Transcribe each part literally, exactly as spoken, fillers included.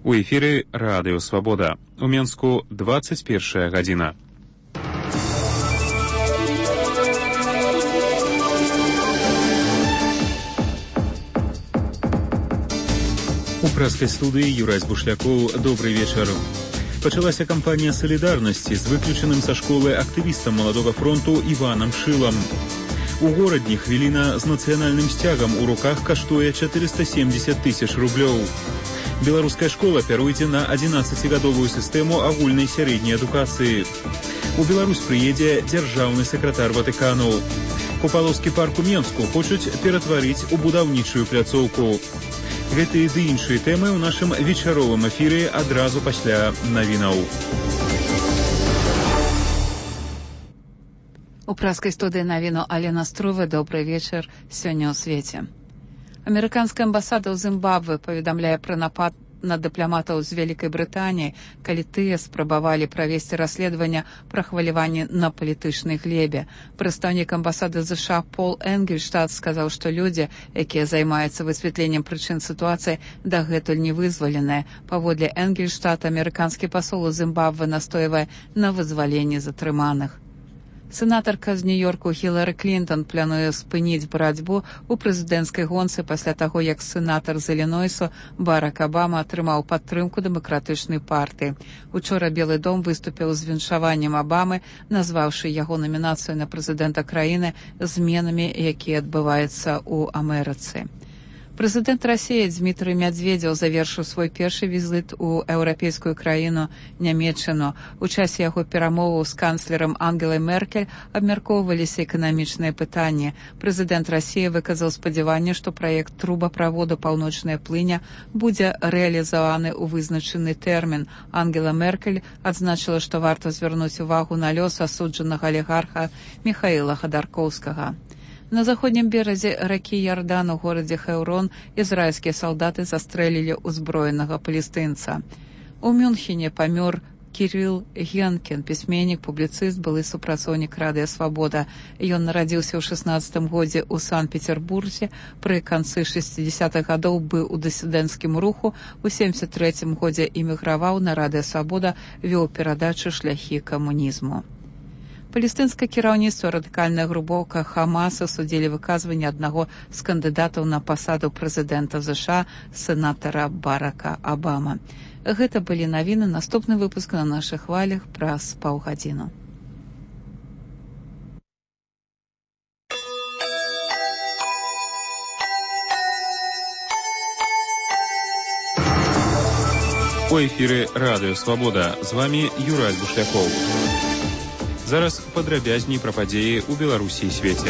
У эфіры Радыё Свабода. У Менску двадцать першая гадзіна. У прэскай студыі Юрась Бушлякоў. Добрый вечар. Пачалася кампанія салідарнасці з выключаным са школы актывістам Маладога фронту Іванам Шылам. У горадні хвіліна з нацыянальным сцягам у руках каштуе чатырыста семьдесят тысяч рублёў. Беларуская школа пяруйдзе на адзінаццацігадовую сістэму агульнай сярэдняй адукацыі. У Беларусь прыедзе дзяржаўны сакратар Ватыкану. Купалаўскі парк у Менску хочуць ператварыць у будаўнічую пляцоўку. Гэтыя ды іншыя тэмы ў нашым вечаровым эфіры адразу пасля навінаў. У праскай студыі навіну Алена Струве. Добрый вечар. Сёння ў свеце. Амерыканская амбасада ў Зімбабве паведамляе пра напад на дыпламатаў з Вялікай Брытаніі, калі тыя спрабавалі правесці расследаванне пра хваляванні на палітычнай глебе. Прадстаўнік амбасады ЗША Пол Энгельштад сказаў, што людзі, якія займаюцца высвятленнем прычын сітуацыі, дагэтуль не вызваленыя. Паводле Энгельштад, амерыканскі пасол у Зімбабве настойвае на вызваленні затрыманых. Сенатарка з Нью-Йорку Хілары Клінтон плануе спыніць барацьбу ў прэзідэнцкай гонцы пасля таго, як сенатар з Ілінойсу Барак Абама атрымаў падтрымку дэмакратычнай партыі. Учора Белы дом выступіў з віншаваннем Абамы, назваўшы яго намінацыю на прэзідэнта краіны зменамі, якія адбываюцца ў Амерыцы. Прэзідэнт Расіі Дзмітрый Мядзведзеў завершыў свой першы візіт у еўрапейскую краіну Нямецчыну. У часе яго перамоваў з канцлерам Ангелай Меркель абмяркоўваліся эканамічныя пытанні. Прэзідэнт Расіі выказаў спадзяванне, што праект трубаправоду «Паўночная плыня» будзе рэалізаваны ў вызначаны тэрмін. Ангела Меркель адзначыла, што варта звярнуць увагу на лёс асуджанага алігарха Міхаіла Хадаркоўскага. На заходнім беразе ракі Ярдан у горадзе Хэўрон ізраільскія салдаты застрэлілі ўзброенага палестынца. У Мюнхене памёр Кірыл Генкін, пісьменнік, публіцыст, былы супрацоўнік Радыё Свабода. Ён нарадзіўся ў шаснаццатым годзе ў Санкт-Петербурзе, пры канцы шэсцідзесятых гадоў быў у дысідэнцкім руху, у сямдзесят трэцім годзе эміграваў на Радыё Свабода, вёў перадачу «Шляхі камунізму». Палестынскае кіраўніцтва радыкальная групоўка Хамас асудзілі выказванне аднаго з кандыдатаў на пасаду прэзідэнта ЗША, сенатара Барака Абама. Гэта былі навіны. Наступны выпуск на нашых хвалях праз паўгадзіну. У эфіры Радыё Свабода. З вамі Юрась Бушлякоў. Зараз падрабязней пра падзеі ў Беларусі і свеце.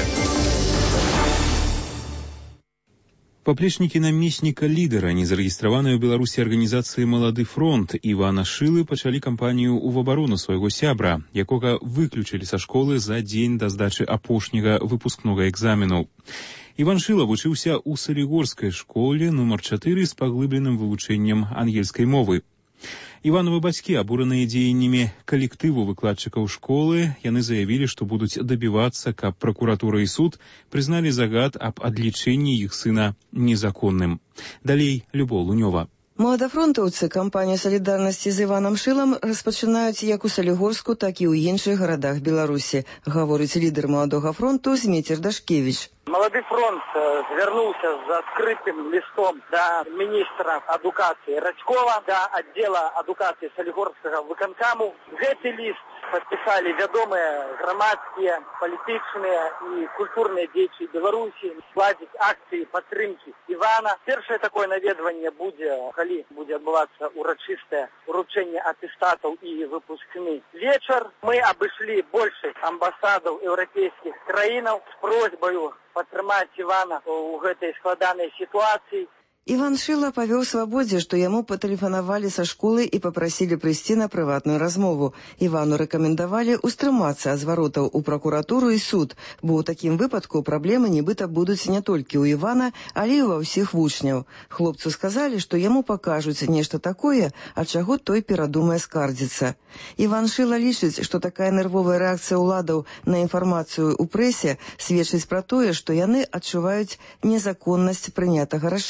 Паплечнікі намесніка лідара незарэгістраванай у Беларусі арганізацыі «Малады фронт» Івана Шылы пачалі кампанію ў абарону свайго сябра, якога выключылі са школы за дзень да здачы апошняга выпускнога экзамену. Іван Шыла вучыўся ў салігорскай школе нумар чатыры з паглыбленым вывучэннем ангельскай мовы. Івановы бацькі, абураныя дзеяннямі калектыву выкладчыкаў школы, яны заявілі, што будуць дабівацца, каб пракуратура і суд прызналі загад аб адлічэнні іх сына незаконным. Далей Любоў Лунёва. Маладафронтаўцы кампанію салідарнасці з Іванам Шылам распачынаюць як у Салігорску, так і ў іншых гарадах Беларусі, гаворыць лідар Маладога фронту Зміцер Дашкевіч. Малады фронт звярнуўся з адкрытым лістом да міністра адукацыі Радзькова, да аддзела адукацыі Салігорскага выканкаму. Гэты ліст падпісалі вядомыя грамадскія, палітычныя і культурныя дзеячы Беларусі, складзіць акцыі падтрымкі Івана. Першае такое наведванне будзе, калі будзе адбывацца урачыстае уручэнне атэстатаў і выпускны вечар. Мы абышлі большасць амбасадаў еўрапейскіх краінаў з просьбаю падтрымаць Івана ў гэтай складанай сітуацыі. Іван Шыла павёў свабодзе, што яму патэлефанавалі са школы і папрасілі прыйсці на прыватную размову. Івану рэкамендавалі ўстрымацца ад зваротаў у пракуратуру і суд, бо ў такім выпадку праблемы нібыта будуць не толькі ў Івана, але і ва ўсіх вучняў. Хлопцу сказалі, што яму пакажуць нешта такое, ад чаго той перадумае скардзіцца. Іван Шыла лічыць, што такая нервовая рэакцыя ўладаў на інфармацыю ў прэсе сведчыць пра тое, што яны адчуваюць незаконнасць прынятага рашэння,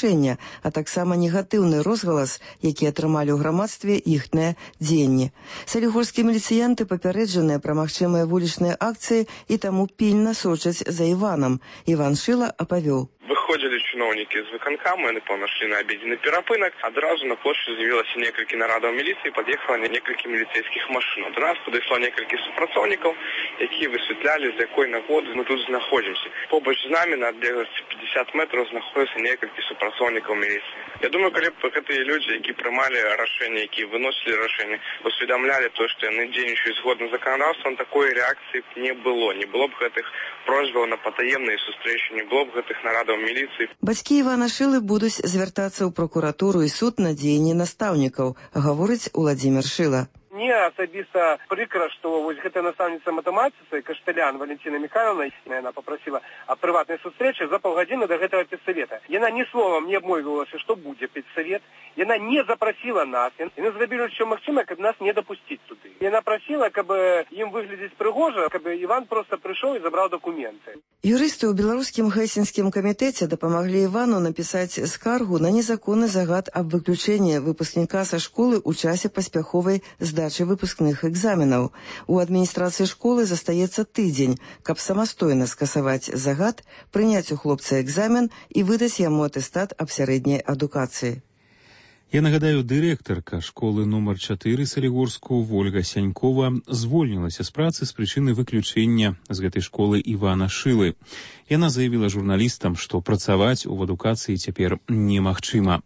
а таксама негатыўны розгалас, які атрымалі ў грамадстве іхныя дзеянні. Салігорскія міліцыянты папярэджаныя пра магчымыя вулічныя акцыі і таму пільна сочаць за Іванам. Іван Шыла апавёў. Выходзілі чыноўнікі з выканкаму, яны паўнашлі на абедзены перапынак. Адразу на плошчы з'явілася некалькі нарадаў міліцыі, пад'ехала некалькі міліцейскіх машын. До нас падышло некалькі супрацоўнікаў, якія высвятлялі, з якой нагоды мы тут знаходзімся. Побач з намі на адлегласці пятьдесят метраў знаходзяцца некалькі супрацоўнікаў міліцыі. Я думаю, калі б гэтыя людзі, які прымалі рашэнні, якія выносілі рашэнні, усведамлялі то, што яны дзейнічаюць згодна з заканадаўствам, такой рэакцыі б не было. Не было б гэтых просьбаў на патаемныя сустрэчы, не было б гэтых нарадаў міліцыі. Бацькі Івана Шылы будуць звяртацца ў пракуратуру і суд на дзеянні настаўнікаў, гаворыць Уладзімір Шыла. Мне асабіста прыкра, што вось гэтая настаўніца матэматыцы Кашталян Валентина Михайловна, яна попросила о прыватнай сустрэчы за паўгадзіны до гэтага педсавета. Яна ні словам не абмовілася, што будзе педсавет. Яна не запросила нас. Яны зрабілі ўсё магчымае, каб нас не дапусціць туды. Яна просила, каб ім выглядзець прыгожа, каб Іван просто прыйшоў і забраў дакументы. Юрысты ў беларускім гельсінскім камітэце дапамаглі Івану напісаць скаргу на незаконны загад аб выключэнні выпускніка са школы ў часе паспяховай здачы выпускных экзаменаў. У адміністрацыі школы застаецца тыдзень, каб самастойна скасаваць загад, прыняць у хлопца экзамен і выдаць яму атэстат аб сярэдняй адукацыі. Я нагадаю, дырэктарка школы нумар чатыры Салігорску Вольга Сянькова звольнілася з працы з прычыны выключэння з гэтай школы Івана Шылы. Яна заявіла журналістам, што працаваць у адукацыі цяпер немагчыма.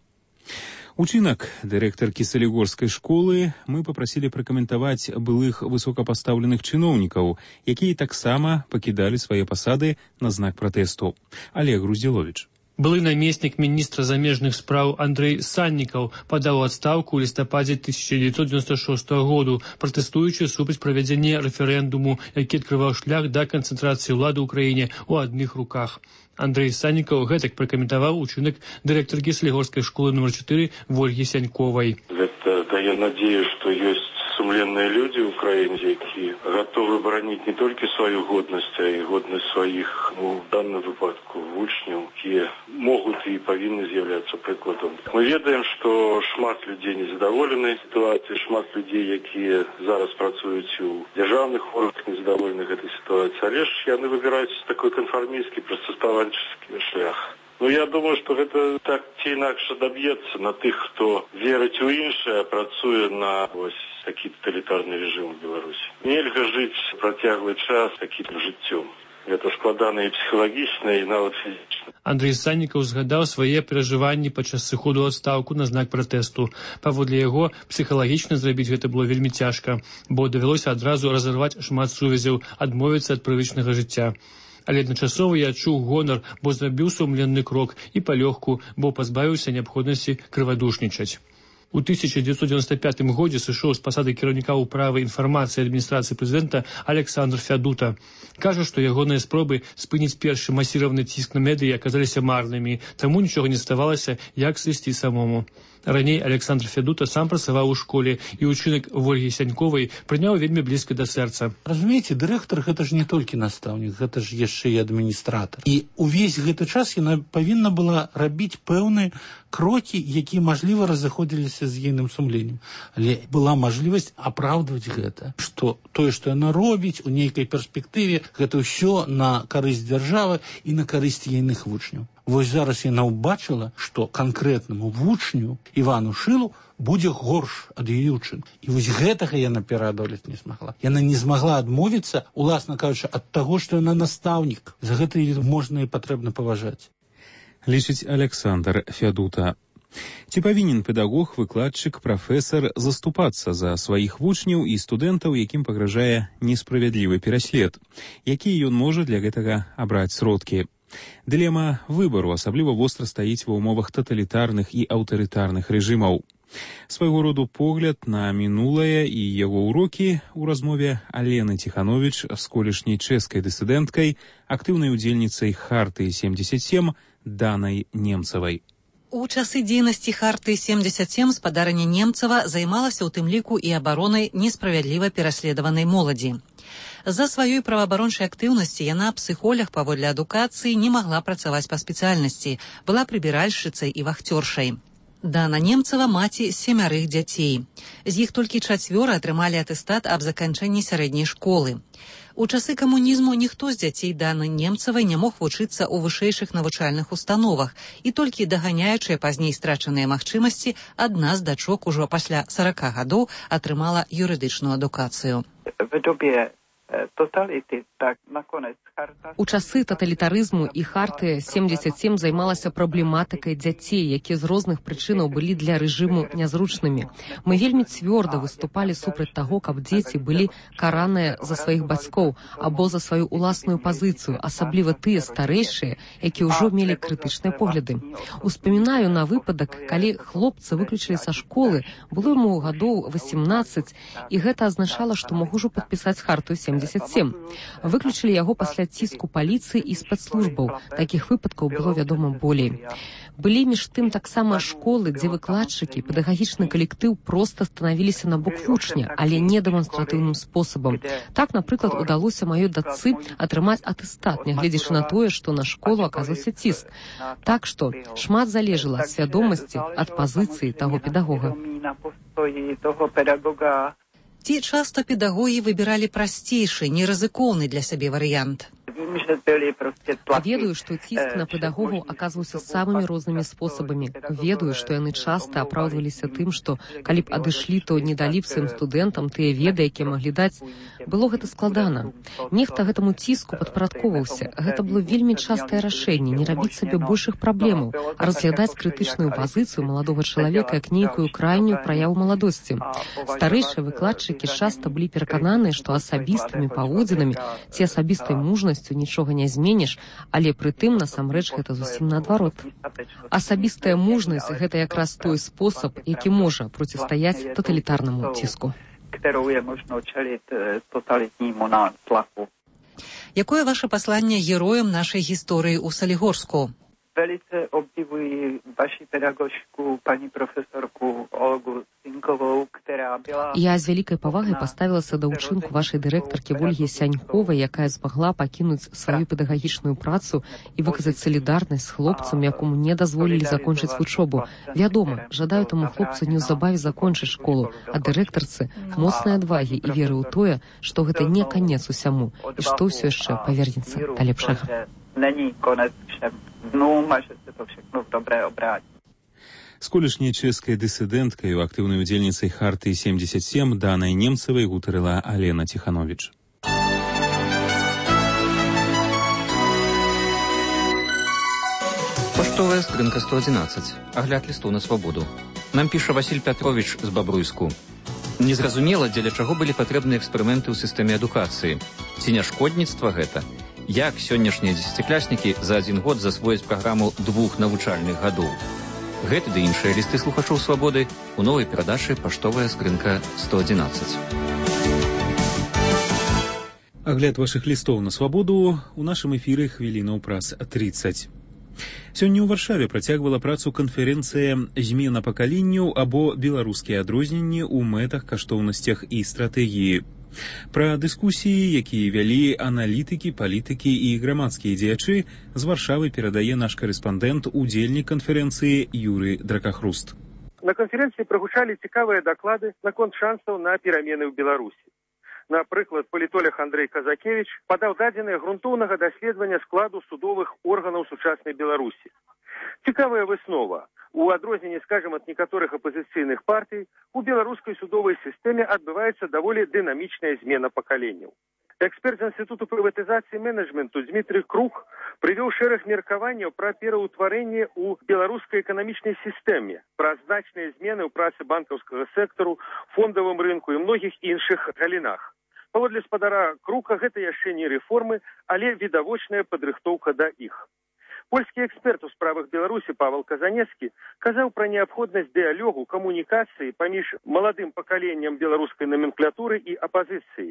Учынак дырэктаркі Салігорскай школы мы папрасілі пракаментаваць былых высокапастаўленых чыноўнікаў, якія таксама пакідалі свае пасады на знак пратэсту. Олег Груздзіловіч. Былы намеснік міністра замежных спраў Андрэй Саннікаў падаў адстаўку ў лістападзе тысяча дзевятьсот девяносто шестого году, пратэстуючы супраць правядзення рэферэндуму, які адкрываў шлях да канцэнтрацыі ўлады ў краіне ў адных руках. Андрэй Саннікаў гэтак пракаментаваў учынак дырэктаркі Салігорскай школы нумар чатыры Вольгі Сяньковай. Гэта дае надзею, што ёсць сумленныя людзі ў краіне, якія гатовы бараніць не толькі сваю годнасць, а і годнасць сваіх, ну, в данным выпадку, вучняў, якія могуць і павінны з'яўляцца прыкладам. Мы ведаем, што шмат людзей незадаволены сітуацыяй, шмат людзей, якія зараз працуюць у дзяржаўных органах, незадаволены гэтай сітуацыяй, але ж яны выбіраюць такой канфармісцкі, прыстасаванчаскі шлях. Ну, я думаю, што гэта так ці інакш адаб'ецца на тых, хто верыць у іншае, працуе на вось такі таталітарны рэжым у Беларусі. Нельга жыць працяглы час такім жыццём. Гэта складана і псіхалагічна, і нават фізічна. Андрэй Саннікаў згадаў свае перажыванні падчас сыходу ў адстаўку на знак пратэсту. Паводле яго, псіхалагічна зрабіць гэта было вельмі цяжка, бо давялося адразу разарваць шмат сувязяў, адмовіцца ад прывычнага жыцця. Але адначасова я адчуў гонар, бо зрабіў сумленны крок і палёгку, бо пазбавіўся неабходнасці крывадушнічаць. У тысяча дзевяцьсот девяносто пятым годзе сышоў з пасады кіраўніка ўправы інфармацыі адміністрацыі прэзідэнта Александр Фядута. Кажа, што ягоныя спробы спыніць першы масіраваны ціск на медыі аказаліся марнымі, таму нічога не ставалася, як сысці самому. Раней Александр Фядута сам працаваў у школе, і ўчынак Вольгі Сяньковай прыняў вельмі блізка да сэрца. Разумееце, дырэктар гэта ж не толькі настаўнік, гэта ж яшчэ і адміністратар. І увесь гэты час яна павінна была рабіць пэўныя крокі, якія, мажліва, разыходзіліся з ейным сумленнем. Але была мажлівасць апраўдваць гэта, што тое, што яна робіць у нейкай перспектыве, гэта ўсё на карысць дзяржавы і на карысць ейных вучняў. Вось зараз яна ўбачыла, што канкрэтнаму вучню Івану Шылу будзе горш ад яе ўчынку. І вось гэтага яна пераадолець не змагла. Яна не змагла адмовіцца, уласна кажучы, ад таго, што яна настаўнік. За гэта її можна і патрэбна паважаць. Лічыць Александр Фядута. Ці павінен педагог, выкладчык, прафесар заступацца за сваіх вучняў і студэнтаў, якім пагражае несправядлівы пераслед? Якія ён можа для гэтага абраць сродкі? Дылема выбару асабліва востра стаіць ва ўмовах таталітарных і аўтарытарных рэжымаў. Свайго роду погляд на мінулае і яго ўрокі ў размове Алены Ціхановіч з колішняй чэшскай дысідэнткай, актыўнай удзельніцай Хартыі семьдесят семь Данай Немцавай. У часы дзейнасці Хартыі семьдесят семь спадарня Немцава займалася ў тым ліку і абаронай несправядліва пераследаванай моладзі. З-за сваёй праваабарончай актыўнасці яна, псіхолог паводле адукацыі, не магла працаваць па спецыяльнасці, была прыбіральшчыцай і вахцёршай. Дана Немцева маці семярых дзяцей. З іх толькі чацвёра атрымалі атэстат аб заканчэнні сярэдняй школы. У часы камунізму ніхто з дзяцей Даны Немцевай не мог вучыцца ў вышэйшых навучальных установах, і толькі даганяючыя пазней страчаныя магчымасці, адна з дачок ужо пасля сарака гадоў атрымала юрыдычную адукацыю. У часы таталітарызму і харты семдзесят сем займалася праблематыкай дзяцей, якія з розных прычынаў былі для рэжыму нязручнымі. Мы вельмі цвёрда выступалі супраць таго, каб дзеці былі караныя за сваіх бацькоў або за сваю ўласную пазіцыю, асабліва тыя старэйшыя, якія ўжо мелі крытычныя погляды. Успамінаю на выпадак, калі хлопца выключылі са школы, было яму гадоў васемнаццаць, і гэта азначала, што мог ужо падпісаць харту семдзесят сем. Выключылі яго пасля ціску паліцыі і спецслужбаў. Такіх выпадкаў было, вядома, болей. Былі між тым таксама школы, дзе выкладчыкі, педагагічны калектыў проста станавіліся на бок вучня, але не дэманстратыўным спосабам. Так, напрыклад, удалося маёй дачцы атрымаць атэстат, нягледзячы на тое, што на школу аказаўся ціск. Так што шмат залежала ад свядомасці, ад пазіцыі таго педагога. Ці часта педагогі выбіралі прасцейшы, нерызыкоўны для сябе варыянт? Ведаю, што ціск на педагогаў аказваўся самымі рознымі спосабамі. Ведаю, што яны часта апраўдваліся тым, што калі б адышлі, то не далі б сваім студэнтам тыя веды, якія маглі даць. Было гэта складана. Нехта гэтаму ціску падпарадковаўся. Гэта было вельмі частае рашэнне, не рабіць сабе большых праблемаў, а разглядаць крытычную пазіцыю маладога чалавека як нейкую крайнюю праяву маладосці. Старэйшыя выкладчыкі часта былі перакананыя, што асабістымі паводзінамі ці асабістай мужнасцю нічога не зменіш, але прытым насамрэч гэта зусім наадварот. Асабістая мужнасць – гэта якраз той спосаб, які можа процістаяць таталітарнаму ціску. Якое ваше пасланне героям нашай гісторыі ў Салігорску? Velice obdivuji vaši pedagožku, pani profesorku Olgu Сінькову, která была... Я з вялікай павагай паставілася да ўчынку вашай дырэктаркі Ольгі Сяньковай, якая змагла пакінуць сваю педагагічную працу і выказаць салідарнасць з хлопцам, якому не дазволілі закончыць вучобу. Вядома, жадаю таму хлопцу неўзабаве закончыць школу, а дырэктарцы моцнай адвагі і веры ў тое, што гэта не канец усяму і што ўсё яшчэ павернецца да лепшага. Není konec všem dnům a že se to všechno v dobré obrátí. З колішняй чэшскай дысідэнткай у актыўнай удзельніцай харты семдзесят сем Данай Немцевай гутарыла Алена Тиханович. Паштовая скрынка сто адзінаццаць. Агляд лісту на свабоду. Нам піша Васіль Пятрович з Бабруйску. Незразумела, дзеля чаго былі патрэбныя эксперыменты ў сістэме адукацыі. Ці не шкодніцтва гэта? Як сённяшнія дзесяцікляснікі за адзін год засвояць праграму двух навучальных гадоў? Гэты ды іншыя лісты слухачоў свабоды у новай перадачы «Паштовая скрынка сто адзінаццаць». Агляд вашых лістоў на свабоду у нашым эфіры хвілінаў праз тридцать. Сёння ў Варшаве працягвала працу канферэнцыя «Змена пакаленняў» або «Беларускія адрозненні ў мэтах, каштоўнасцях і стратэгіі». Пра дыскусіі, якія вялі аналітыкі, палітыкі і грамадскія дзеячы, з Варшавы перадае наш карэспандэнт, удзельнік канферэнцыі Юрый Дракахруст. На канферэнцыі прагучалі цікавыя даклады наконт шансаў на перамены ў Беларусі. Напрыклад, палітолог Андрэй Казакевіч падаў дадзеныя грунтоўнага даследавання складу судовых органаў сучаснай Беларусі. Цікавая выснова. У адрозненні, скажем, ад некаторых апазіцыйных партый, у беларускай судовай сістэме адбываецца даволі дынамічная змена пакаленняў. Эксперт з Інстытуту прыватызацыі менеджменту Дмітрый Круг прывёў шэраг меркаванняў пра пераўтварэнне ў беларускай эканамічнай сістэме, пра значныя змены ў працы банкаўскага сектару, фондавым рынку і многіх іншых галінах. Паводле спадара Круга гэта яшчэ не рэформы, але відавочная падрыхтоўка да іх. Польскі эксперт у справах Беларусі Павел Казанецкі казаў пра неабходнасць дыялогу, камунікацыі паміж маладым пакаленнем беларускай номенклатуры і апазіцыі.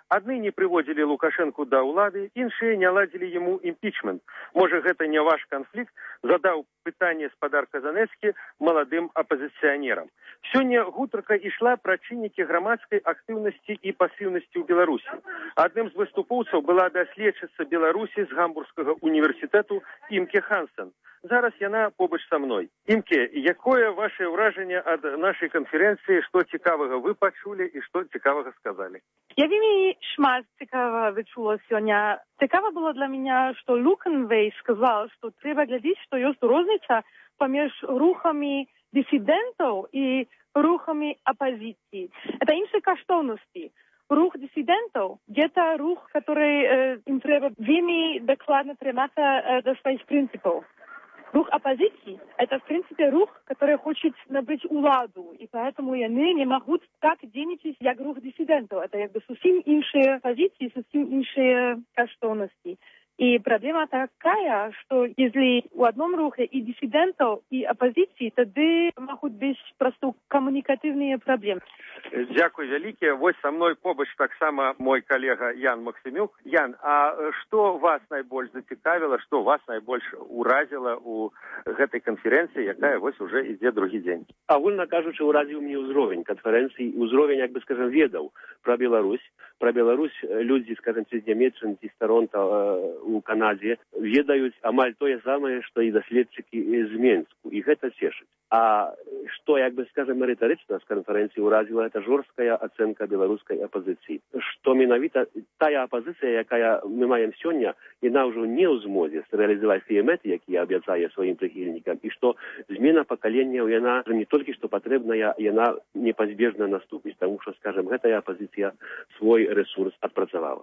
Адны не прыводзілі Лукашэнку да ўлады, іншыя не ладзілі яму імпічмент. Можа, гэта не ваш канфлікт, задаў пытанне спадар Казанецкі маладым апазіцыянерам. Сёння гутарка ішла пра чыннікі грамадскай актыўнасці і пасіўнасці ў Беларусі. Адным з выступоўцаў была даследчыца Беларусі з Гамбургскага універсітэту Імке Хансен. Зараз яна побач са мной. Імке, якое ваше ўражанне ад нашай канферэнцыі, што цікавага вы пачулі і што цікавага сказалі? Я вельмі шмат цікавага вычула сёння. Цікава было для мяне, што Лукенвей сказал, што трэба глядзець, што ёсць розніца паміж рухамі дисидентаў і рухамі апозіцыі. Это іншыя каштоўнасці. Рух диссидентов – это рух, который э, им треба вельми докладно трыматься э, до своих принципов. Рух оппозиции – это, в принципе, рух, который хочет набыть уладу, и поэтому они не могут так дзейнічаць, як рух диссидентов. Это как бы совсем іншыя позиции, совсем іншыя каштоўнасці. И проблема такая, что если у одном рухе и диссидентов, и оппозиции, тогда могут быть просто коммуникативные проблемы. Дякую вялікія. Вось са мной побач таксама мой калега Ян Максимюк. Ян, а што вас найбольш зацікавіла, што вас найбольш уразіла у гэтай канферэнцыі, якая вось уже ідзе другі дзень? Агульна кажучы, уразіў мне ўзровень канферэнцыі, ўзровень, як бы скажем, ведаў пра Беларусь. Пра Беларусь людзі, скажем, ці з Нямецчыны, ці з Торонто у Канадзе ведаюць амаль тое самае, што і даследчыкі з Менску. І гэта цешыць. А што, як бы скажем, рытарычна з канферэнцыі ўразіла, это жорсткая ацэнка беларускай апозіцыі. Што менавіта тая апозіцыя, якая мы маем сёння, яна ўжо не ў змозе рэалізаваць тыя мэты, якія абяцае сваім прыхільнікам, і што змена пакаленняў, яна не толькі што патрэбная, яна непазбежна наступіць, таму што, скажем, гэтая апозіцыя свой ресурс адпрацавала.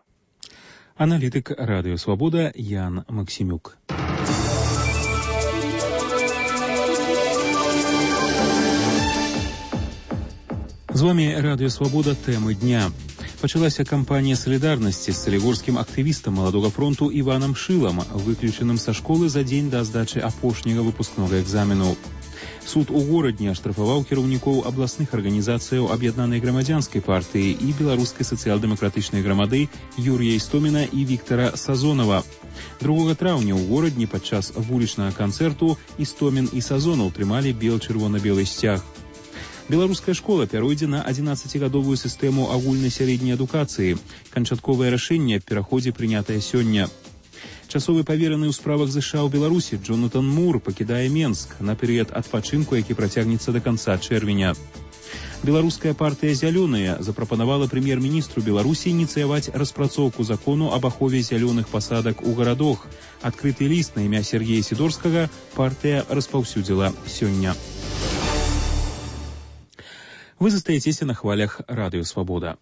Аналітык Радыё Свабода Ян Максимюк. З вами Радыё Свабода, тэмы дня. Пачалася кампанія салідарнасці з салігорскім актывістам маладога фронту Іванам Шылам, выключаным са школы за дзень да здачы апошняга выпускнога экзамену. Суд у горадні аштрафаваў кіраўнікоў абласных арганізацыяў аб'яднанай грамадзянскай партыі і беларускай сацыял-дэмакратычнай грамады Юрія Істоміна і Віктара Сазонава. другога траўня ў горадні падчас вулічнага канцэрту Істомін і Сазонаў трымалі бел-чырвона-белы сцяг. Беларуская школа пяройдзе на адзінаццацігадовую сістэму агульнай сярэдняй адукацыі. Канчатковае рашэнне аб пераходзе прынятае сёння. Часовы павераны ў справах ЗША ў Беларусі Джонатан Мур пакідае Менск на перыяд адпачынку, які працягнецца да канца чэрвеня. Беларуская партыя «Зялёныя» запрапанавала прэм'ер-міністру Беларусі ініцыяваць распрацоўку закону аб ахове зялёных пасадак у гарадах. Адкрыты ліст на імя Сергея Сідорскага партыя распаўсюдзіла сёння. Вы застаецеся на хвалях Радыё Свабода.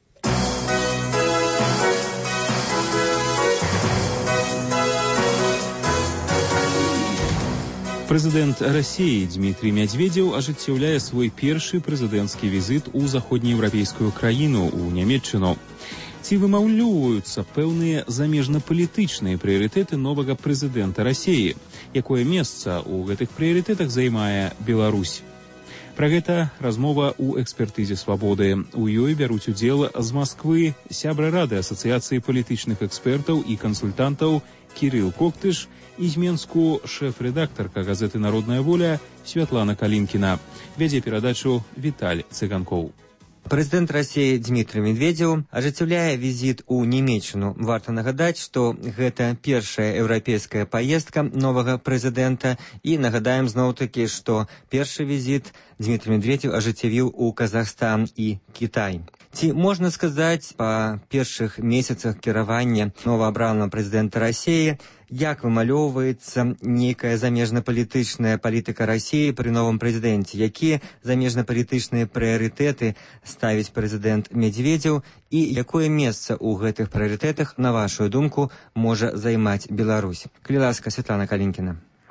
Прэзідэнт Расіі Дмітрий Мядзведзеў ажыццяўляе свой першы прэзідэнцкі візіт у заходнееўрапейскую краіну, у Нямецчыну. Ці вымаўлёўваюцца пэўныя замежна-палітычныя прыярытэты новага прэзідэнта Расіі? Якое месца ў гэтых прыярытэтах займае Беларусь? Пра гэта размова ў экспертызе Свабоды. У ёй бяруць удзел з Масквы сябра Рады Асацыяцыі палітычных экспертаў і кансультантаў Кірыл Коктыш і з Менску шэф-рэдактарка газеты «Народная воля» Святлана Калінкіна. Вядзе перадачу Віталь Цыганкоў. Прэзідэнт Расіі Дмітрий Медведзеў ажыццяўляе візіт у Нямецчыну. Варта нагадаць, што гэта першая еўрапейская паездка новага прэзідэнта, і нагадаем зноў-такі, што першы візіт Дмітрий Медведзеў ажыццявіў у Казахстан і Кітай. Ці можна сказаць, па першых месяцах кіравання новаабранага прэзідэнта Расіі, як вымалёўваецца нейкая замежна-палітычная палітыка Расіі пры новым прэзідэнце? Якія замежна-палітычныя прыярытэты ставіць прэзідэнт Медведзеў, і якое месца ў гэтых прыярытэтах, на вашу думку, можа займаць Беларусь? Калі ласка, Святлана Калінкіна.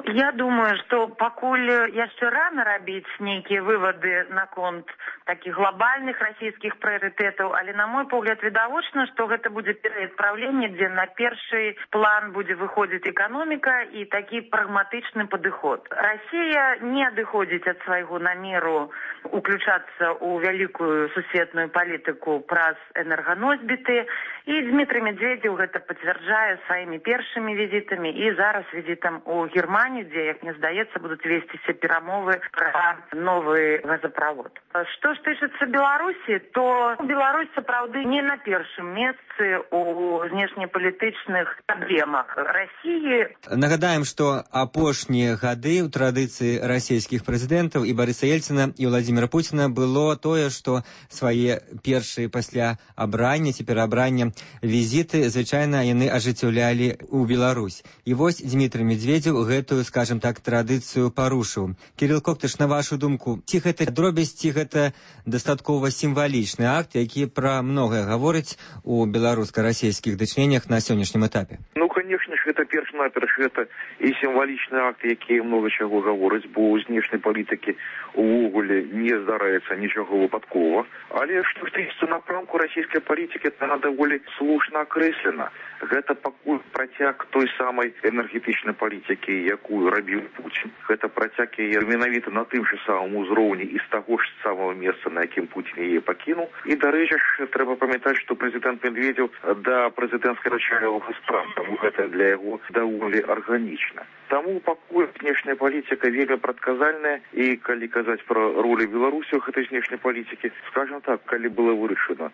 Я думаю, што пакуль яшчэ рана рабіць нейкія вывады наконт такіх глобальных расійскіх прыярытэтаў, але на мой погляд відавочна, што гэта будзе перыяд правлення, дзе на першы план будзе выходзіць эканоміка і такі прагматычны падыход. Расія не адыходзіць ад свайго намеру уключацца ў вялікую сусветную палітыку праз энерганосьбіты, і Дмітрый Медведзеў гэта пацвярджае сваімі першымі візітамі і зараз візітам у Германію, дзе, як мне здаецца, будуць весціся перамовы пра новы газаправод. Што ж тычыцца Беларусі, то Беларусь, сапраўды, не на першым месцы у знешнепалітычных праблемах Расіі. Нагадаем, што апошнія гады ў традыцыі расійскіх прэзідэнтаў і Барыса Ельцына, і Владзіміра Пуціна было тое, што свае першыя пасля абрання ці пераабрання візіты, звычайна, яны ажыццяўлялі ў Беларусь. І вось Дмітрый Медведзеў гэтую, скажем так, традыцыю парушыў. Кірыл Коктыш, на вашу думку, ці гэта дробязь, ці гэта дастаткова сімвалічны акт, які пра многае гаворыць у беларуска-расійскіх дачыненнях на сённяшнім этапе? Ну, конечно ж, гэта перш-наперш, гэта і сімвалічны акт, які многа чаго гаворыць, бо ў знешняй палітыкі увогуле не здараецца нічога выпадкова. Але што тычыцца напрамку расійскай палітыкі, яна даволі слушна акрэслена. Гэта пакуль працяг той самай энергетычнай палітыкі, якую рабіў Пуцін. Гэта працяг яе менавіта на тым жа самым узроўні і з таго ж самого месца, на якім Пуцін яе пакінуў. І, дарэчы ж, трэба памятаць, што прэзідэнт Медведзеў да прэзідэнцкай начальнага справ, таму гэта для яго даволі арганічна. Таму пакуль знешняя палітыка вельмі прадказальная, і калі казаць пра ролю Беларусі ў гэтай знешняй палітыкі, скажем так, калі было вырашана,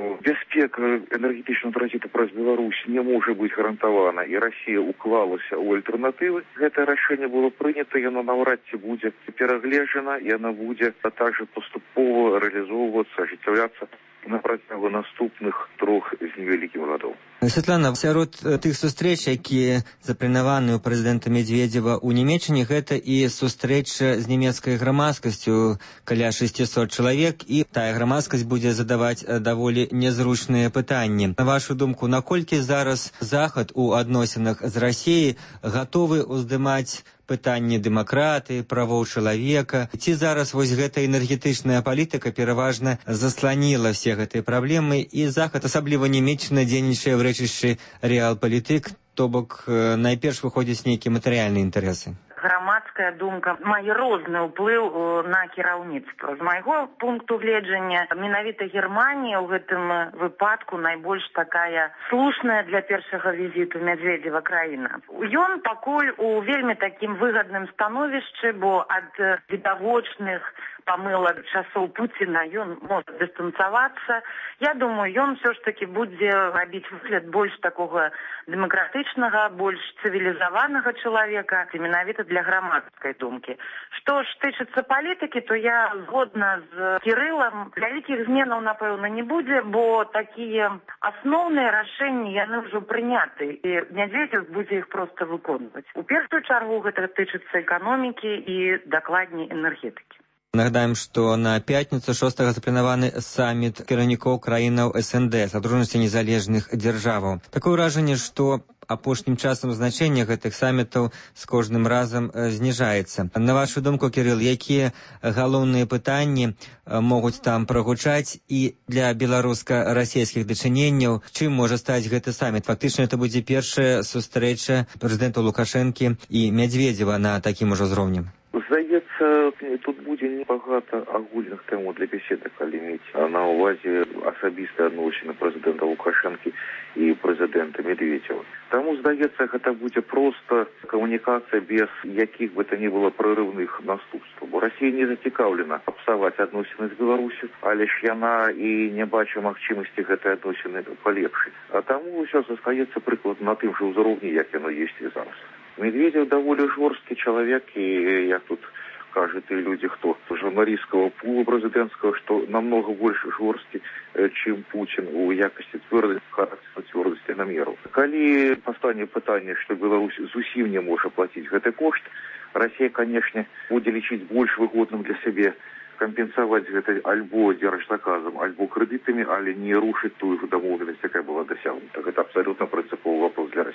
бяспека энергетычнага транзіту праз Беларусь не можа быць гарантавана, і Расія уклалася ў альтэрнатывы, гэта рашэнне было прынята, яно наўрад ці будзе перагледжана, яно будзе также паступова рэалізоўвацца, ажыццяўляцца на працягу наступных трох з невялікім гадоў. Святлана, сярод тых сустрэч, якія запланаваны ў прэзідэнта Медведзева ў Нямецчыне, гэта і сустрэча з нямецкай грамадскасцю каля шэсцісот чалавек, і тая грамадскасць будзе задаваць даволі нязручныя пытанні. На вашу думку, наколькі зараз Захад у адносінах з Расіяй гатовы ўздымаць пытанні дэмакратыі, правоў чалавека? Ці зараз вось гэта энергетычная палітыка пераважна засланіла все гэтыя праблемы, і Захад, асабліва Нямецчына, дзейнічае ў рэчышчы рэалпалітык, то бок найперш выходзяць нейкія матэрыяльныя інтарэсы? Грамадская думка мае розны ўплыў на кіраўніцтва. З майго пункту гледжання, менавіта Германія ў гэтым выпадку найбольш такая слушная для першага візіту Медведзева краіна. Ён пакуль у вельмі такім выгадным становішчы, бо ад відавочных памылак часоў Пуціна ён можа дыстанцавацца. Я думаю, ён все ж таки будзе рабіць выгляд больш такога дэмакратычнага, больш цывілізаванага чалавека, менавіта для грамадскай думкі. Што ж тычыцца палітыкі, то я згодна з Кірылам. Вялікіх зменаў, напэўна, не будзе, бо такія асноўныя рашэнні яны ўжо прыняты, і Медведзеў будзе іх проста выконваць. У першую чаргу гэта тычыцца эканомікі і дакладней энергетыкі. Нагадаем, што на пятніцу шостага запланаваны саміт кіраўнікоў краінаў эс эн дэ, Садружнасці незалежных дзяржаваў. Такое ўражанне, што апошнім часам значэнне гэтых самітаў з кожным разам зніжаецца. На вашу думку, Кірыл, якія галоўныя пытанні могуць там прагучаць, і для беларуска-расійскіх дачыненняў чым можа стаць гэты саміт? Фактычна, это будзе першая сустрэча прэзідэнта Лукашэнкі і Медведзева на такім ужо ўзроўні. Здаецца, тут будзе небагата агульных тэмаў для беседы, калі мець на ўвазе асабістыя адносіны прэзідэнта Лукашэнкі і прэзідэнта Медведзева. Таму, здаецца, гэта будзе проста камунікацыя без якіх бы то ні было прэрыўных наступстваў. Бо Расія не зацікаўлена псаваць адносіны з Беларусю, але ж яна і не бачыць магчымасці гэтыя адносіны палепшыць. А таму ўсё застаецца прыкладна на тым жа ўзроўні, як яно ёсць і зараз. Медведзеў даволі жорсткі чалавек, і як тут кажуць і людзі, хто журналісцкага пулу прэзідэнцкага, што намнога больш жорсткі, чым Пуцін у якасці цвёрдасці характару, цвёрдасці намераў. Калі пастане пытанне, што Беларусь зусім не можа плаціць гэты кошт, Расія, канешне, будзе лічыць больш выгодным для сябе кампенсаваць гэта альбо дзяржзаказам, альбо крэдытамі, але не рушыць тую ж дамоўленасць, якая была дасягнута. Гэта абсалютна прынцыповы вопрос для Расіі.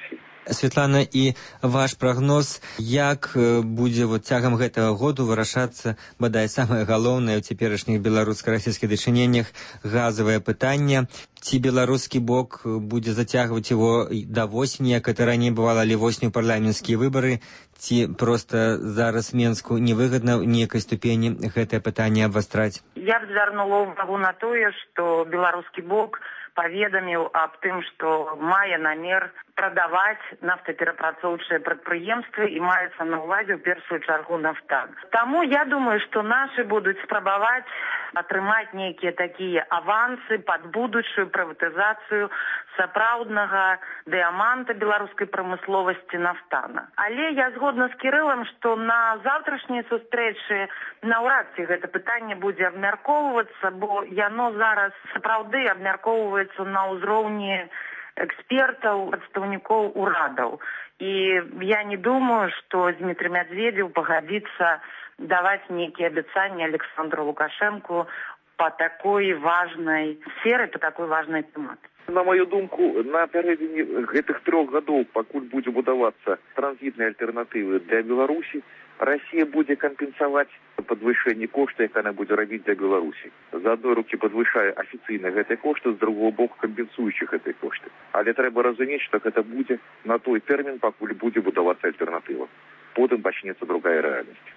Святлана, і ваш прагноз, як будзе вот цягам гэтага году вырашацца, бадай, самае галоўнае ў цяперашніх беларуска-расійскіх дачыненнях газавае пытанне. Ці беларускі бок будзе зацягваць его да восені, як это раней бывало, але восенню парламенцкія выбары, ці проста зараз Менску невыгадна ў нейкай ступені гэтае пытанне абвастраць? Я б звярнула ўвагу на тое, што беларускі бок паведаміў аб тым, што мае намер прадаваць нафтаперапрацоўчыя прадпрыемствы і маецца на ўвазе ў першую чаргу нафтак. Таму я думаю, што нашы будуць спрабаваць атрымаць нейкія такія авансы пад будучую прыватызацыю сапраўднага дыяманта беларускай прамысловасці нафтана. Але я згодна з Кірылам, што на заўтрашняй сустрэчы наўрад ці гэта пытанне будзе абмяркоўвацца, бо яно зараз сапраўды абмяркоўваецца на ўзроўні экспертаў, прадстаўнікоў урадаў. І я не думаю, што Дмітрий Медведев пагадзіцца даваць нейкія абяцанні Александру Лукашенку по такой важной сферы, по такой важной тематике. На мою думку, на пярэдзіне гэтых трох гадоў, пакуль будзе будавацца транзітныя альтэрнатывы для Беларусі, Россия будзе кампенсаваць падвышэнне кошта, як она будзе рабіць для Беларусі. З адной рукі падвышае афіцыйна гэтыя кошты, з другого боку кампенсуючы гэтыя кошты. Але трэба разумець, што гэта будзе на той тэрмін, пакуль будзе будавацца альтэрнатыва. Потым пачнецца другая рэальнасць.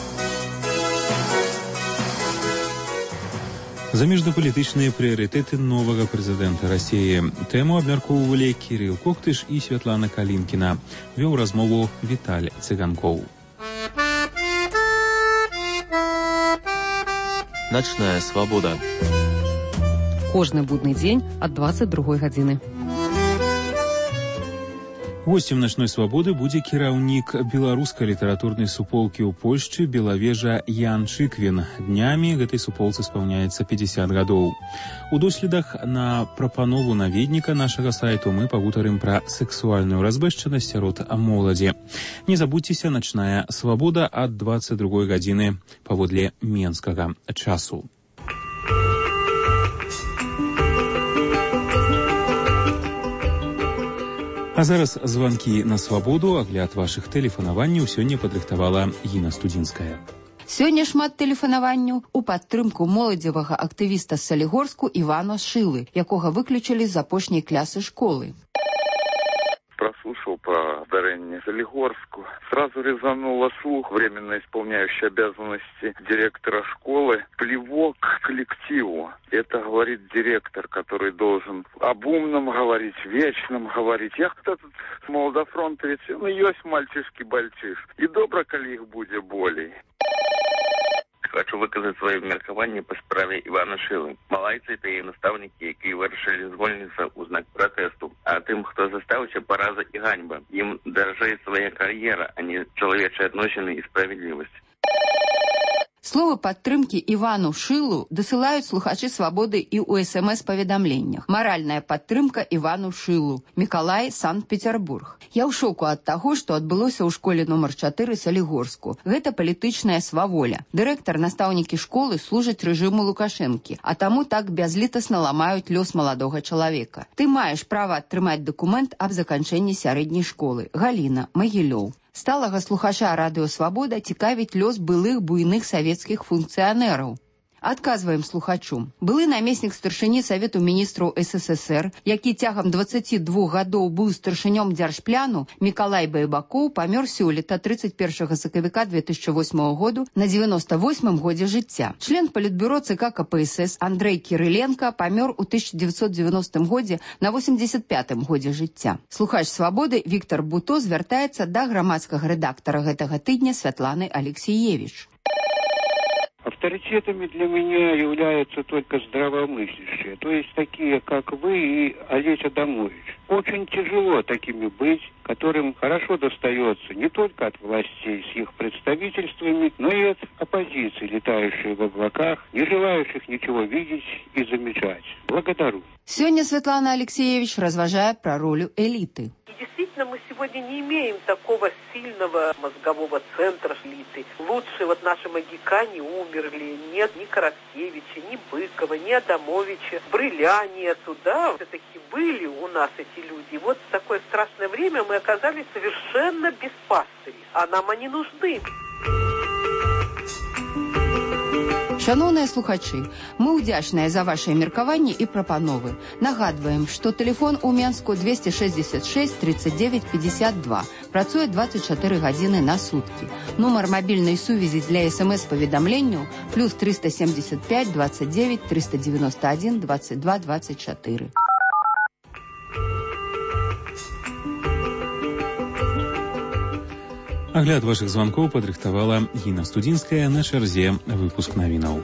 Замежнапалітычныя прыярытэты новага прэзідэнта Расіі. Тэму абмяркоўвалі Кірыл Коктыш і Святлана Калінкіна. Вёў размову Віталь Цыганкоў. Начная свабода. Кожны будны дзень ад дваццаць другой гадзіны. Госцем начной свабоды будзе кіраўнік беларускай літаратурнай суполкі ў Польшчы Белавежа Ян Чыквін. Днямі гэтай суполцы спаўняецца пятьдесят гадоў. У доследах на прапанову наведніка нашага сайту мы пагутарым пра сексуальную разбэшчанасць сярод моладзі. Не забудзьцеся, начная свабода ад дваццаць другой гадзіны паводле менскага часу. А зараз званкі на свабоду, агляд вашых тэлефанаванняў сёння падрыхтавала Гіна Студзінская. Сёння шмат тэлефанаванняў у падтрымку моладзевага актывіста з Салігорску Івана Шылы, якога выключылі з апошняй клясы школы. Прослушал про здарение Солигорску. Сразу резануло слух временно исполняющий обязанности директора школы. Плевок к коллективу. Это говорит директор, который должен об умном говорить, вечном говорить. Я кто-то с молодофронта, ведь ну есть мальчишки-бальчиш. И добро, коли их будет болей. Хочу выказаць сваё меркаванне па справе Івана Шылы. Малайцы — тыя настаўнікі, якія вырашылі звольніцца ў знак пратэсту. А тым, хто застаўся, параза і ганьба. Ім даражэй свая кар'ера, а не чалавечыя адносіны і справядлівасць. Словы падтрымкі Івану Шылу дасылаюць слухачы свабоды і ў эс эм эс-паведамленнях. Маральная падтрымка Івану Шылу. Мікалай, Санкт-Петербург. Я ў шоку ад таго, што адбылося ў школе нумар чатыры Салігорску. Гэта палітычная сваволя. Дырэктар, настаўнікі школы служаць рэжыму Лукашэнкі, а таму так бязлітасна ламаюць лёс маладога чалавека. Ты маеш права атрымаць дакумент аб заканчэнні сярэдняй школы. Галіна, Магілёў. Сталага слухача Радыё Свабода цікавіць лёс былых буйных савецкіх функцыянераў. Адказваем слухачу. Былы намеснік старшыні Савету міністраў эс эс эс эр, які цягам дваццаці двух гадоў быў старшынём дзяржпляну, Мікалай Байбакоў памёр сёлета тридцать первого сакавіка две тысячи восьмого году на девяносто восьмым годзе жыцця. Член палітбюро ЦК ка пэ эс эс Андрэй Кірыленка памёр у тысяча девятьсот девяностом годзе на восемьдесят пятым годзе жыцця. Слухач Свабоды Віктор Буто звяртаецца да грамадскага рэдактара гэтага тыдня Святланы Алексеевич. Авторитетами для меня являются только здравомыслящие, то есть такие, как вы и Олесь Адамович. Очень тяжело такими быть, которым хорошо достается не только от властей с их представительствами, но и от оппозиции, летающей в облаках, не желающих ничего видеть и замечать. Благодарю. Сегодня Светлана Алексеевич разважает про роль элиты. Действительно, мы сегодня не имеем такого сильного мозгового центра элиты. Лучшие вот наши магикане умерли. Нет ни Караскевича, ни Быкова, ни Адамовича. Брыля нету, да. Все-таки были у нас эти люди. Вот в такое страшное время время мы оказались совершенно без пастырей, а нам они нужны. Шановныя слухачы, мы ўдзячныя за вашыя меркаванні і прапановы. Нагадваем, што тэлефон у Менску двести шестьдесят шесть тридцать девять пятьдесят два. Працуе двадцать четыре гадзіны на суткі. Нумар мабільнай сувязі для смс-паведамленняў плюс триста семьдесят пять двадцать девять триста девяносто один двадцать два двадцать четыре. Агляд вашых званкоў падрыхтавала Інна Студзінская, на чарзе выпуск навінаў.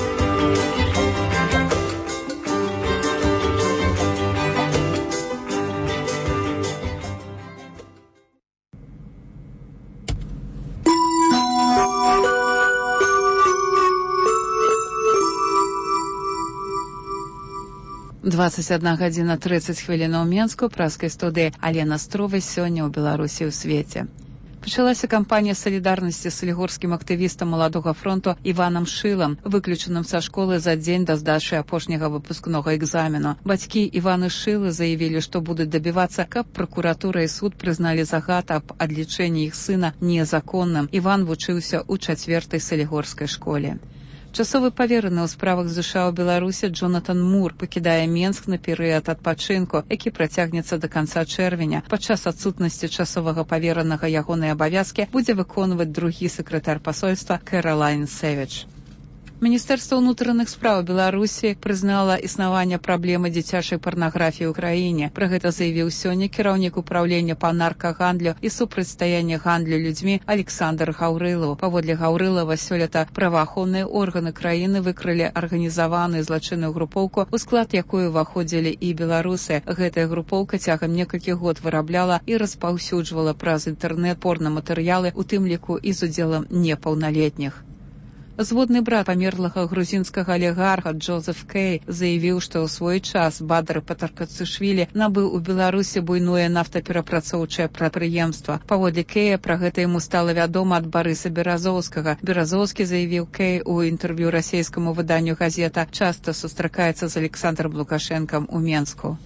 двадцать одна гадзіна тридцать хвілінаў Менску, праскай студыі Алена Стровай сёння ў Беларусі ў свеце. Пачалася кампанія салідарнасці з салігорскім актывістам маладога фронту Іванам Шылам, выключаным са школы за дзень да здачы апошняга выпускнога экзамену. Бацькі Іваны Шылы заявілі, што будуць дабівацца, каб пракуратура і суд прызналі загад аб адлічэнні іх сына незаконным. Іван вучыўся ў чацвёртай салігорскай школе. Часовы павераны ў справах ЗША ў Беларусі Джонатан Мур пакідае Менск на перыяд адпачынку, які працягнецца да канца чэрвеня. Падчас адсутнасці часовага паверанага ягоныя абавязкі будзе выконваць другі сакратар пасольства Кэралайн Сэвідж. Міністэрства ўнутраных спраў Беларусі прызнала існаванне праблемы дзіцячай парнаграфіі ў краіне. Пра гэта заявіў сёння кіраўнік управлення па наркагандлю і супрацьстаяння гандлю людзьмі Александр Гаўрылаў. Паводле Гаўрылава, сёлета праваахоўныя органы краіны выкрылі арганізаваную злачынную групоўку, у склад якой уваходзілі і беларусы. Гэтая групоўка цягам некалькіх год вырабляла і распаўсюджвала праз інтэрнэт порнаматэрыялы, у тым ліку і з удзелам непаўналетніх. Зводны брат памерлага грузінскага алігарха Джозеф Кей заявіў, што ў свой час Бадар Патаркацышвілі набыў у Беларусі буйное нафтаперапрацоўчае прадпрыемства. Паводле Кея пра гэта яму стала вядома ад Барыса Беразоўскага. Беразоўскі заявіў Кей у інтэрв'ю расейскаму выданню газета, часта сустракаецца з Александром Лукашэнкам у Менску.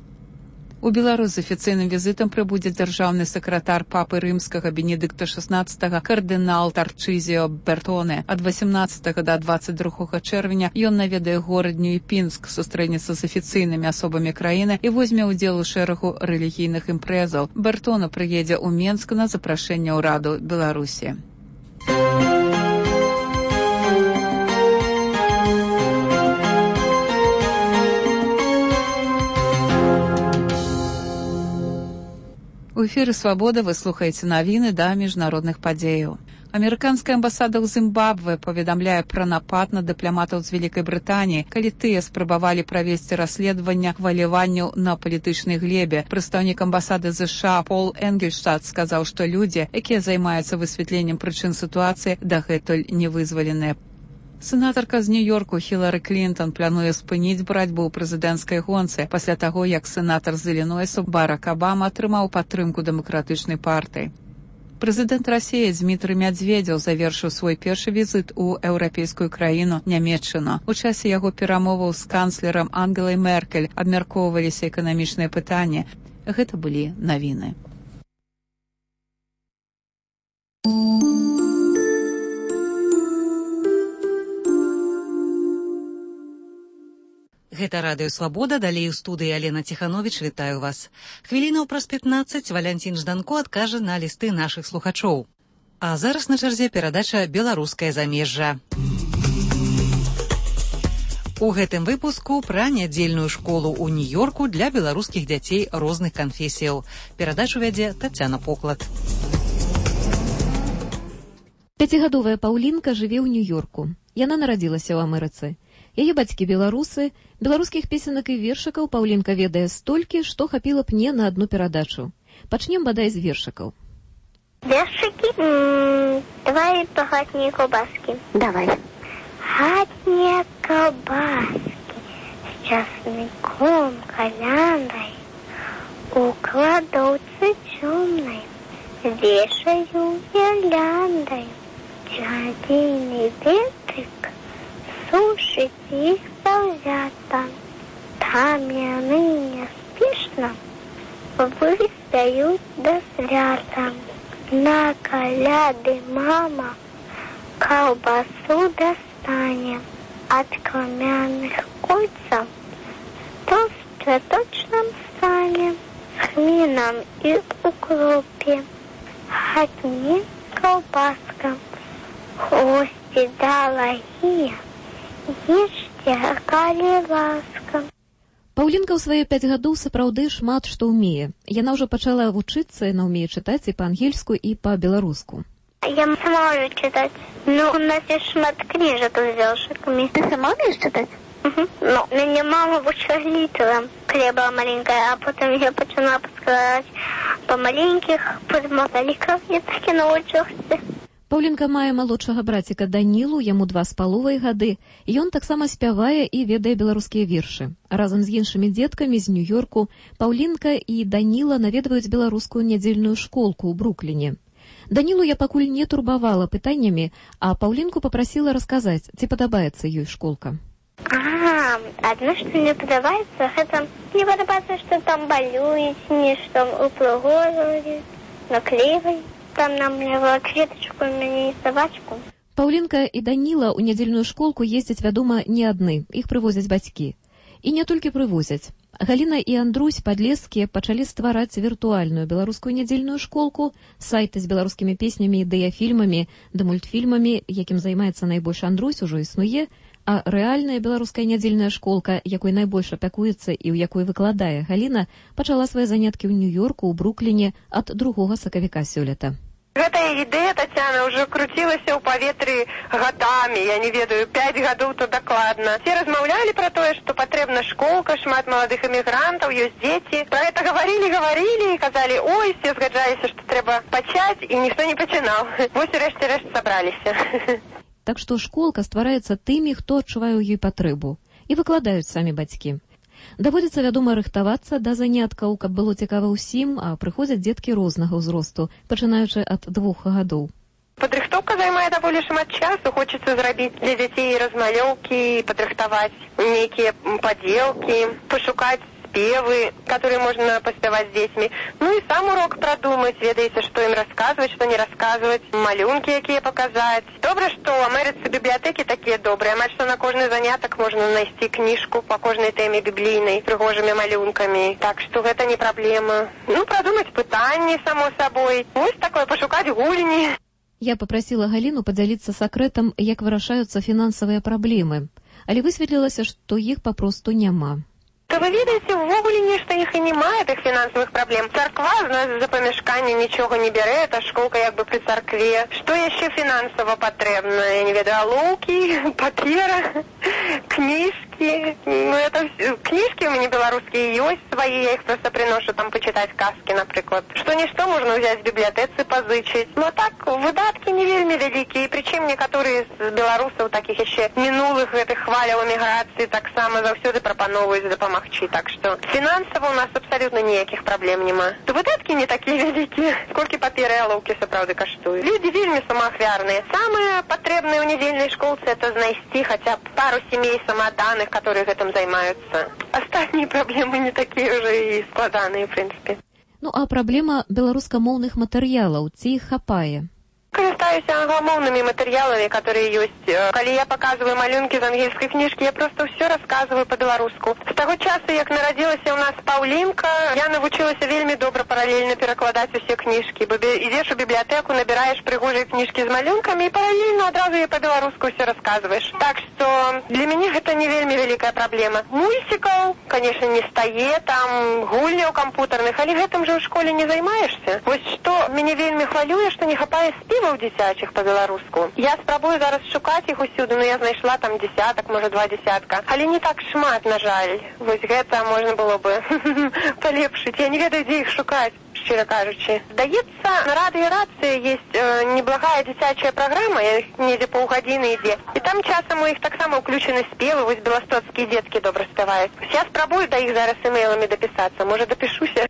У Беларусь з афіцыйным візітам прыбудзе дзяржаўны сакратар папы рымскага Бенедыкта шаснаццатага кардынал Тарчызіо Бертоне. Ад восемнадцатага да двадцать другога чэрвеня ён наведае горад Нью-Пінск, сустрэнецца з афіцыйнымі асобамі краіны і возьме ўдзел у шэрагу рэлігійных імпрэзаў. Бертона прыедзе ў Менск на запрашэнне ўраду Беларусі. У эфіры «Свабода» вы слухаеце навіны да міжнародных падзеяў. Амерыканская амбасада ў Зімбабве паведамляе пра напад на дыпламатаў з Вялікай Брытаніі, калі тыя спрабавалі правесці расследаванне хваляванняў на палітычнай глебе. Прадстаўнік амбасады ЗША Пол Энгельштад сказаў, што людзі, якія займаюцца высвятленнем прычын сітуацыі, дагэтуль не вызваленыя. Сенатарка з Нью-Йорку Хілары Клінтон плануе спыніць барацьбу ў прэзідэнцкай гонцы пасля таго, як сенатар з Ілінойсу Барак Абама атрымаў падтрымку дэмакратычнай партыі. Прэзідэнт Расіі Дзмітрый Мядзведзеў завершыў свой першы візіт у еўрапейскую краіну Нямецчыну. У часе яго перамоваў з канцлерам Ангелай Меркель абмяркоўваліся эканамічныя пытанні. Гэта былі навіны. Гэта радыё «Свабода», далей у студыі Алена Ціхановіч, вітаю вас. Хвілінаў праз пятнаццаць Валянцін Жданко адкажа на лісты нашых слухачоў. А зараз на чарзе перадача «Беларускае замежжа». У гэтым выпуску пра нядзельную школу ў Нью-Йорку для беларускіх дзяцей розных канфесіяў. Перадачу вядзе Тацяна Поклад. Пяцігадовая Паўлінка жыве ў Нью-Йорку. Яна нарадзілася ў Амерыцы. Яе бацькі беларусы, беларускіх песенак і вершыкаў Паўлінка ведае столькі, што хапіла б не на адну перадачу. Пачнем бадай з вершыкаў. Вершыкі? М-м, давай па хатнія каўбаскі. Давай. Хатнія каўбаскі з часныком, каляндай, у кладоўцы цёмнай, вешаю гірляндай, чародейны ветрык сушить их паўзята. Там яны няспешна выступаюць спяют до свята. На коляды мама колбасу достанем. От кумяных кольцев то в цветочном стане с хмином и укропе. Хатни колбаска, гости дорогие, ешьте, коли ласка. Паўлінка ў свае пяць гадоў сапраўды шмат што ўмее. Яна ўжо пачала вучыцца, яна ўмее чытаць і па-ангельску, і па-беларуску. Я сама умею читать. Ну, у нас есть шмат книжек с зошиками. Ты сама умеешь читать? Угу. Ну, меня мама учила литерам, когда я была маленькая, а потом я начала подсказать по маленьких, потом великих, я так и научился. Паўлінка мае малодшага браціка Данілу, яму два з паловай гады, і ён таксама спявае і ведае беларускія вершы. Разам з іншымі дзеткамі з Нью-Йорку Паўлінка і Даніла наведваюць беларускую нядзельную школку ў Брукліне. Данілу я пакуль не турбавала пытаннямі, а Паўлінку папрасіла расказаць, ці падабаецца ёй школка. А, одно, что мне падабаецца, гэта мне падабаецца, што там балююць, не што упрыгожваюць, наклейваюць. Там нам кветочку, у мяне і собачку. Паўлінка і Даніла ў нядзельную школку ездзяць, вядома, не адны. Іх прывозяць бацькі. І не толькі прывозяць. Галіна і Андрусь Падлескія пачалі ствараць віртуальную беларускую нядзельную школку, сайты з беларускімі песнямі, дыяфільмамі, да мультфільмамі, якім займаецца найбольш Андрусь, ужо існуе, а рэальная беларуская нядзельная школка, якой найбольш апякуецца і ў якой выкладае Галіна, пачала свае заняткі ў Нью-Йорку, ў Брукліне ад другога сакавіка сёлета. Гэтая ідэя, Тацяна, ўжо круцілася ў паветры гадамі, я не ведаю, пяць гадоў то дакладна. Все размаўлялі пра тое, што патрэбна школка, шмат маладых эмігрантаў, ёсць дзеці. Пра гэта гаварілі, гаварілі і казалі, ой, все згаджаліся, што трэба пачаць, і ніхто не пачынаў. Вось урэшце-рэшт сабраліся. Так што школка ствараецца тымі, хто адчувае ў ёй патрэбу. І выкладаюць самі бацькі. Даводзіцца, вядома, рыхтавацца да заняткаў, каб было цікава ўсім, а прыходзяць дзеткі рознага ўзросту, пачынаючы ад двух гадоў. Падрыхтоўка займае даволі шмат часу. Хочацца зрабіць для дзяцей размалёўкі, падрыхтаваць нейкія падзелкі, пашукаць спевы, которые можно поспевать с детьми. Ну и сам урок продумать, ведаете, что им рассказывать, что не рассказывать, малюнки какие показать. Добре, что в Америце библиотеки такие добрые, а что на каждый заняток можно найти книжку по каждой теме библейной, пригожими малюнками. Так что это не проблема. Ну, продумать пытания, само собой. Вот такое, пошукать гульни. Я попросила Галину поделиться секретом, як вырашаюцца фінансавыя праблемы, але высветлілася, што іх папросту няма. То вы ведаеце, увогуле нешта іх і нема, тых фінансавых праблем. Царква з нас за памяшканне нічога не бярэ, это школка як бы пры царкве. Што яшчэ фінансава патрэбна? Я не ведаю, алоўкі, папера, кніжкі. Ну, это кніжкі у мяне беларускія ёсць свае, я іх просто приношу там почитать казки, напрыклад. Што-нішто можна ўзяць з бібліятэцы пазычыць. Ну, так, выдаткі не вельмі вялікія, і прычым некаторыя з беларусаў такіх яшчэ мінулых гэтых хваляў эміграцыі таксама заўсёды прапаноўваюць дапамагчы. Так что финансово у нас абсолютно никаких проблем нема. То выдатки не такие великие, сколько паперы и алоўки сапраўды каштуют. Люди вельмі самоахвярные. Самое потребное у недельной школцы это знайсці хотя бы пару семей самоотданых, которые этим занимаются. Остальные проблемы не такие уже и складанные, в принципе. Ну а проблема беларускамоўных матэрыялаў, ці іх хапае? Карыстаюсь англомовными материалами, которые есть. Когда я показываю малюнки из ангельской книжки, я просто все рассказываю по-белоруску. С того часа, как народилась у нас Паўлінка, я навучилася вельми добро параллельно перекладать все книжки. Идешь в библиотеку, набираешь пригожие книжки с малюнками и параллельно одразу и по-белоруску все рассказываешь. Так что для меня это не вельми великая проблема. Мультиков, конечно, не стае, там гульняў компьютерных, але гэтым же в школе не займаешься. Вот что меня вельми хвалюе, что не хапае спеваў дзіцячых по-беларуску. Я спрабую зараз шукаць іх усюды, но я знайшла там десяток, может два десятка. Але не так шмат, на жаль. Вось гэта можна было бы полепшить. Я не ведаю, дзе іх шукаць, шчыра кажучы. Здаецца, на радыё рацыі есть э, неблагая дзіцячая праграма, я недзе паўгадзіны ідзе. І там часам у іх таксама ўключаны спевы, вось беластоцкія дзеткі добра спяваюць. Я спрабую да іх зараз имейлами допісацца, можа дапішуся.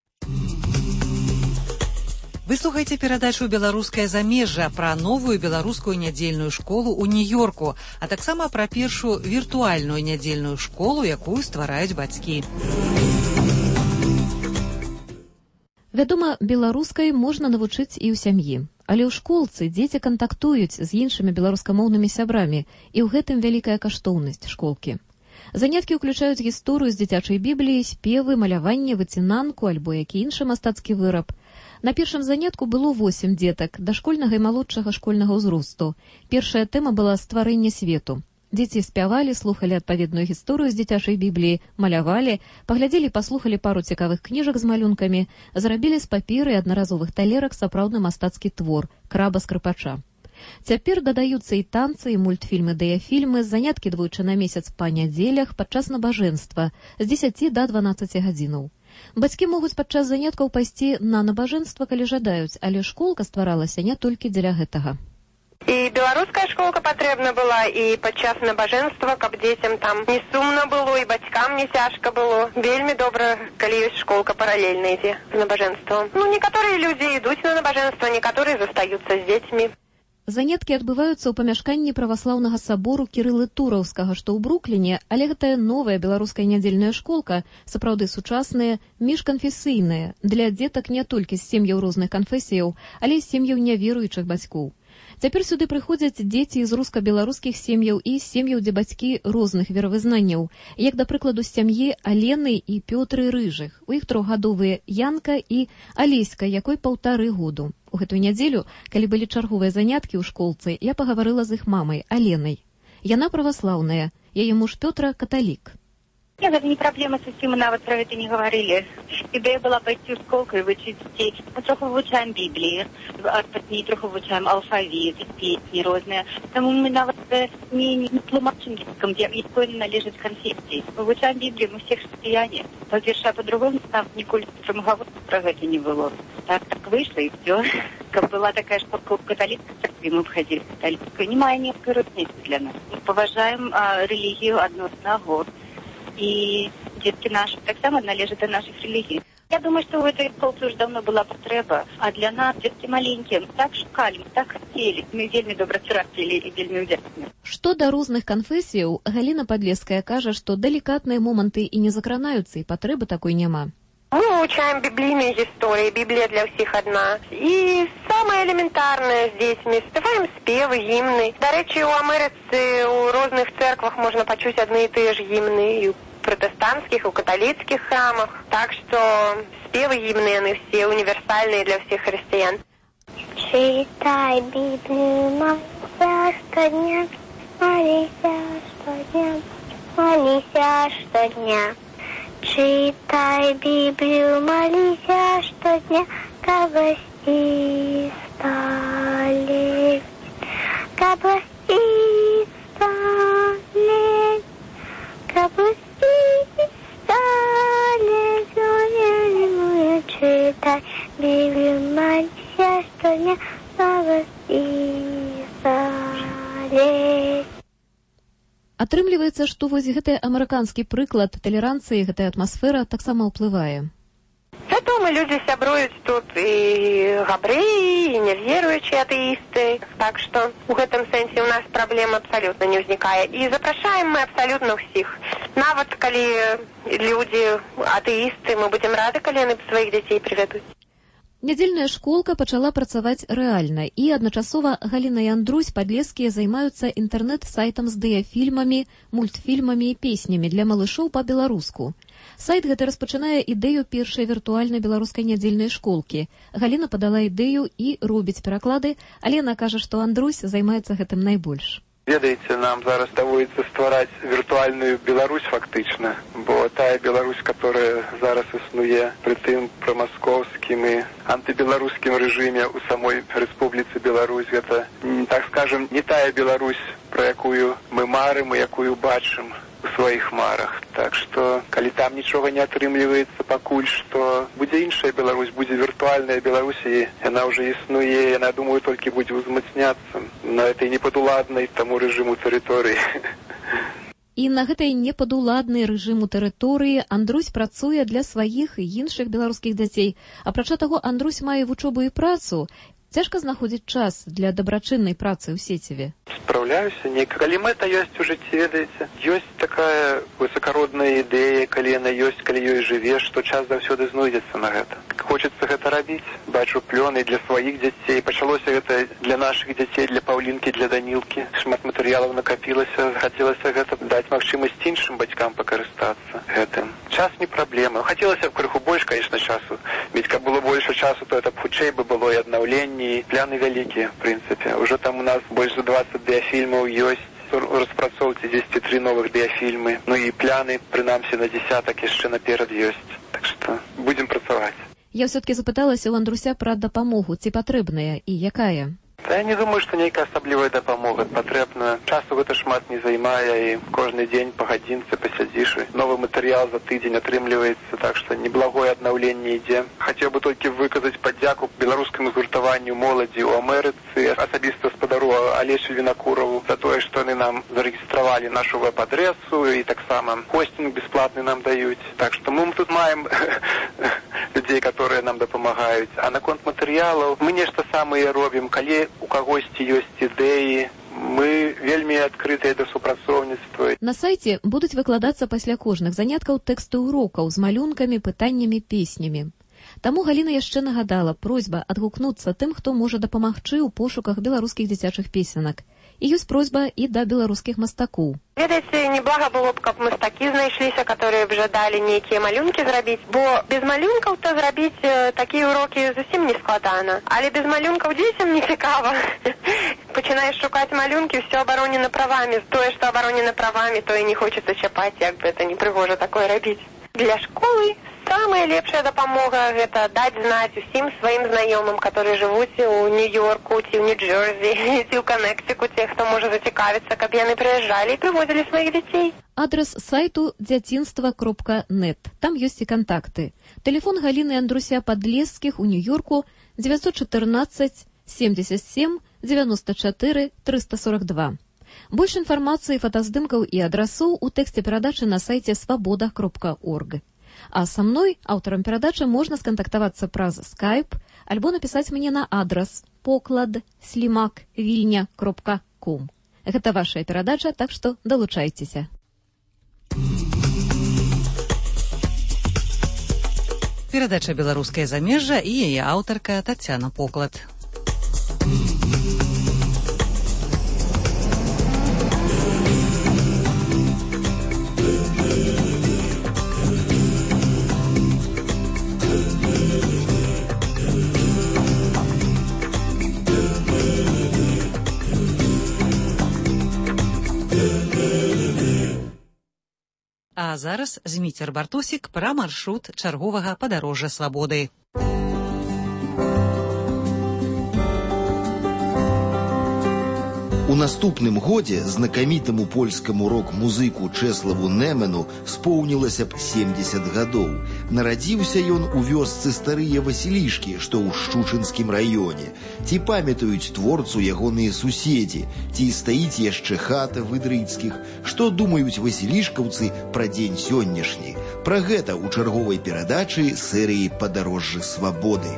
Вы слухаеце перадачу «Беларускае замежжа» пра новую беларускую нядзельную школу ў Нью-Йорку, а таксама пра першую віртуальную нядзельную школу, якую ствараюць бацькі. Вядома, беларускай можна навучыць і ў сям'і. Але ў школцы дзеці кантактуюць з іншымі беларускамоўнымі сябрамі, і ў гэтым вялікая каштоўнасць школкі. Заняткі ўключаюць гісторыю з дзіцячай бібліі, спевы, маляванне, выцінанку альбо які іншы мастацкі выраб. На першым занятку было восем дзетак, дашкольнага і малодшага школьнага ўзросту. Першая тэма была стварэнне свету. Дзеці спявалі, слухалі адпаведную гісторыю з дзіцячай бібліі, малявалі, паглядзелі, паслухалі пару цікавых кніжак з малюнкамі, зрабілі з паперы і аднаразовых талерак сапраўдны мастацкі твор «Краба-скрыпача». Цяпер дадаюцца і танцы, і мультфільмы, дыяфільмы, заняткі двойчы на месяц па нядзелях падчас набажэнства з дзесяці да дванаццаці гадзінаў. Бацькі могуць падчас заняткаў пайсці на набажэнства, калі жадаюць, але школка стваралася не толькі дзеля гэтага. І беларуская школка патрэбна была, і падчас набажэнства, каб дзецям там не сумна было, і бацькам не цяжка было. Вельмі добра, калі ёсць школка паралельна ідзе з набажэнствам. Ну, некаторыя людзі ідуць на набажэнства, некаторыя застаюцца з дзецьмі. Заняткі адбываюцца ў памяшканні праваслаўнага сабору Кірылы Тураўскага, што ў Брукліне, але гэтая новая беларуская нядзельная школка, сапраўды сучасная, міжканфесійная, для дзетак не толькі з сем'яў розных канфесіяў, але і з сем'яў няверуючых бацькоў. Цяпер сюды прыходзяць дзеці з руска-беларускіх сем'яў і сем'яў, дзе бацькі розных веравызнанняў, як, да прыкладу, з сям'і Алены і Пётры Рыжых. У іх трохгадовыя Янка і Алеська, якой паўтары году. У гэтую нядзелю, калі былі чарговыя заняткі ў школцы, я пагаварыла з іх мамай, Аленай. Яна праваслаўная, яе муж Пётра каталік. Нет, это не проблема совсем, мы нават про это не говорили. Идея была пойти в школку и вычить детей. Мы троху вывучаем Библии, не троху вывучаем алфавит, песни разные. Тому мы нават не, не тлумачим, якой належит конфессии. Вывучаем Библию, мы всех христиане. По-перше, а по-другому там ніколі промоговор про это не было. Так, так вышло и все. Как была такая школка в католической церкви, мы входили в католическую. Немає ніякої розниці для нас. Мы поважаем а, религию одну одного. И детки наши так само належат до наших религий. Я думаю, что в этой школе уже давно была потреба, а для нас, детки маленькие, мы так шукали, мы так хотели. Мы вельми добрацюрачили и вельми удячны. Што да розных канфесіяў, Галіна Падлеская кажа, што далікатныя моманты і не закранаюцца, і патрэбы такой няма. Мы выучаем библейные истории, Библия для всех одна. И самое элементарное с детьми, спеваем спевы, гимны. До речи, у Америцы, у разных церквах можно почуть одни и те же гимны, и у протестантских, и у католических храмах. Так что спевы, гимны, они все универсальные для всех христиан. Читай Библию, молися штодня, молися штодня, молися штодня. Читай Библию, молися штодня, как власти стали, как власти стали, как власти стали, зеленые. Читай Библию, молися штодня, как власти стали. Атрымліваецца, што вось гэты амерыканскі прыклад талеранцыі, гэтая атмасфера таксама ўплывае. Вядома, людзі сябруюць тут і габрэі, і няверуючыя атэісты. Так што ў гэтым сэнсе ў нас праблем абсалютна не ўзнікае. І запрашаем мы абсалютна ўсіх. Нават калі людзі атэісты, мы будзем рады, калі яны сваіх дзяцей прывядуць. Нядзельная школка пачала працаваць рэальна, і адначасова Галіна і Андрусь Падлескія займаюцца інтэрнэт-сайтам з дыяфільмамі, мультфільмамі і песнямі для малышоў па-беларуску. Сайт гэты распачынае ідэю першай віртуальнай беларускай нядзельнай школкі. Галіна падала ідэю і робіць пераклады, але яна кажа, што Андрусь займаецца гэтым найбольш. Ведаеце, нам зараз даводіцца ствараць віртуальную Беларусь фактычна, бо тая Беларусь, которая зараз існуе пры тым прамаскоўскім і антыбеларускім рэжыме ў самой Рэспубліцы Беларусь, гэта, так скажем, не тая Беларусь, пра якую мы марым і якую бачым у сваіх марах. Так што, калі там нічога не атрымліваецца пакуль, што будзе іншая Беларусь, будзе віртуальная Беларусь, і яна ўжо існуе, яна, думаю, толькі будзе ўзмацняцца на этой непадуладнай таму рэжыму тэрыторыі. І на гэтай непадуладнай рэжыму тэрыторыі Андрусь працуе для сваіх і іншых беларускіх дзяцей. Апрача таго, Андрусь мае вучобу і працу. Цяжка знаходзіць час для дабрачыннай працы ў сеціве. Спраўляюся неяк. Калі мэта ёсць у жыцці, ведаеце, ёсць такая высакародная ідэя, калі яна ёсць, калі ёй жывеш, то час заўсёды знойдзецца на гэта. Хочацца гэта рабіць. Бачу плёны для сваіх дзяцей. Пачалося гэта для нашых дзяцей, для Паўлінкі, для Данілкі. Шмат матэрыялаў накапілася. Хацелася гэта даць магчымасць іншым бацькам пакарыстацца гэтым. Час не праблема. Хацелася б крыху больш, конечно, часу. Ведь каб было больше часу, то это б хутчэй бы было і аднаўленне, і пляны вялікія, в прынцыпе. Уже там у нас больш за двадцать дыяфільмаў ёсць. У распрацоўцы дзесьці тры новых дыяфільмы. Ну і пляны, прынамсі, на дзесятак яшчэ наперад ёсць. Так што будзем працаваць. Я ўсё-ткі запыталася ў Андруся пра дапамогу, ці патрэбная і якая? Да, я не думаю, што нейкая асаблівая дапамога патрэбна. Часу гэта шмат не займае, і кожны дзень па гадзінцы пасядзіш, і новы матэрыял за тыдзень атрымліваецца, так што неблагое аднаўленне ідзе. Хацеў бы толькі выказаць падзяку беларускаму згуртаванню моладзі ў Амерыцы, асабіста спадару Алешу Вінакураву за тое, што яны нам зарэгістравалі нашу вэб-адресу, і таксама хостинг бесплатны нам даюць. Так што мы тут маем людзей, которые нам дапамагаюць. А наконт матэрыялаў мы нешта самае робім, калі у кагосьці ёсць ідэі, мы вельмі адкрытыя да супрацоўніцтва. На сайце будуць выкладацца пасля кожных заняткаў тэксты урокаў з малюнкамі, пытаннямі, песнямі. Таму Галіна яшчэ нагадала просьба адгукнуцца тым, хто можа дапамагчы ў пошуках беларускіх дзіцячых песенак. І ёсць просьба і да беларускіх мастакоў. Ведаеце, неблага было б, каб мастакі знайшліся, которые б жадалі нейкія малюнкі зрабіць, бо без малюнкаў то зрабіць э, такія урокі зусім не складана. Але без малюнкаў дзецям не цікава. Пачынаеш шукаць малюнкі, все абаронена правамі. Тое, што абаронена правамі, то і не хочацца чапаць, як бы это не прыгожа такое рабіць. Для школы самая лепшая дапамога – гэта даць знаць усім сваім знаёмым, которые жывуць у Нью-Йорку, ці ў Нью-Джерсі, ці ў Каннектыкуце, хто можа зацікавіцца, каб яны прыязджалі і прывозілі сваіх дзяцей. Адрес сайту дзяцінства кропка нет. Там ёсць і кантакты. Тэлефон Галіны Андруся Падлескіх у Нью-Йорку девятьсот четырнадцать семьдесят семь девяносто четыре триста сорок два. Больш інфармацыі, фотаздымкаў і адрасоў у тэксце перадачы на сайце свабода кропка орг. А са мной, аўтарам перадачы, можна скантактавацца праз скайп альбо напісаць мне на адрас поклад слімак вільня кропка ком. Гэта вашая перадача, так што далучайцеся. Перадача «Беларускае замежжа» і яе аўтарка Тацяна Поклад. А зараз Зміцер Бартосік пра маршрут чарговага падарожжа свабоды. У наступным годзе знакамітаму польскаму рок-музыку Чэславу Немену споўнілася б семьдесят гадоў. Нарадзіўся ён у вёсцы Старыя Васілішкі, што ў Шчучынскім раёне. Ці памятаюць творцу ягоныя суседзі, ці стаіць яшчэ хата выдрыцкіх, што думаюць васілішкаўцы пра дзень сённяшні. Пра гэта ў чарговай перадачы серыі «Падарожжы свабоды».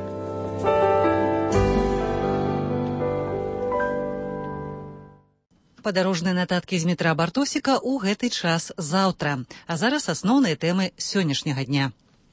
Падарожныя нататкі з Змітра Бартосіка ў гэты час заўтра. А зараз асноўныя тэмы сённяшняга дня.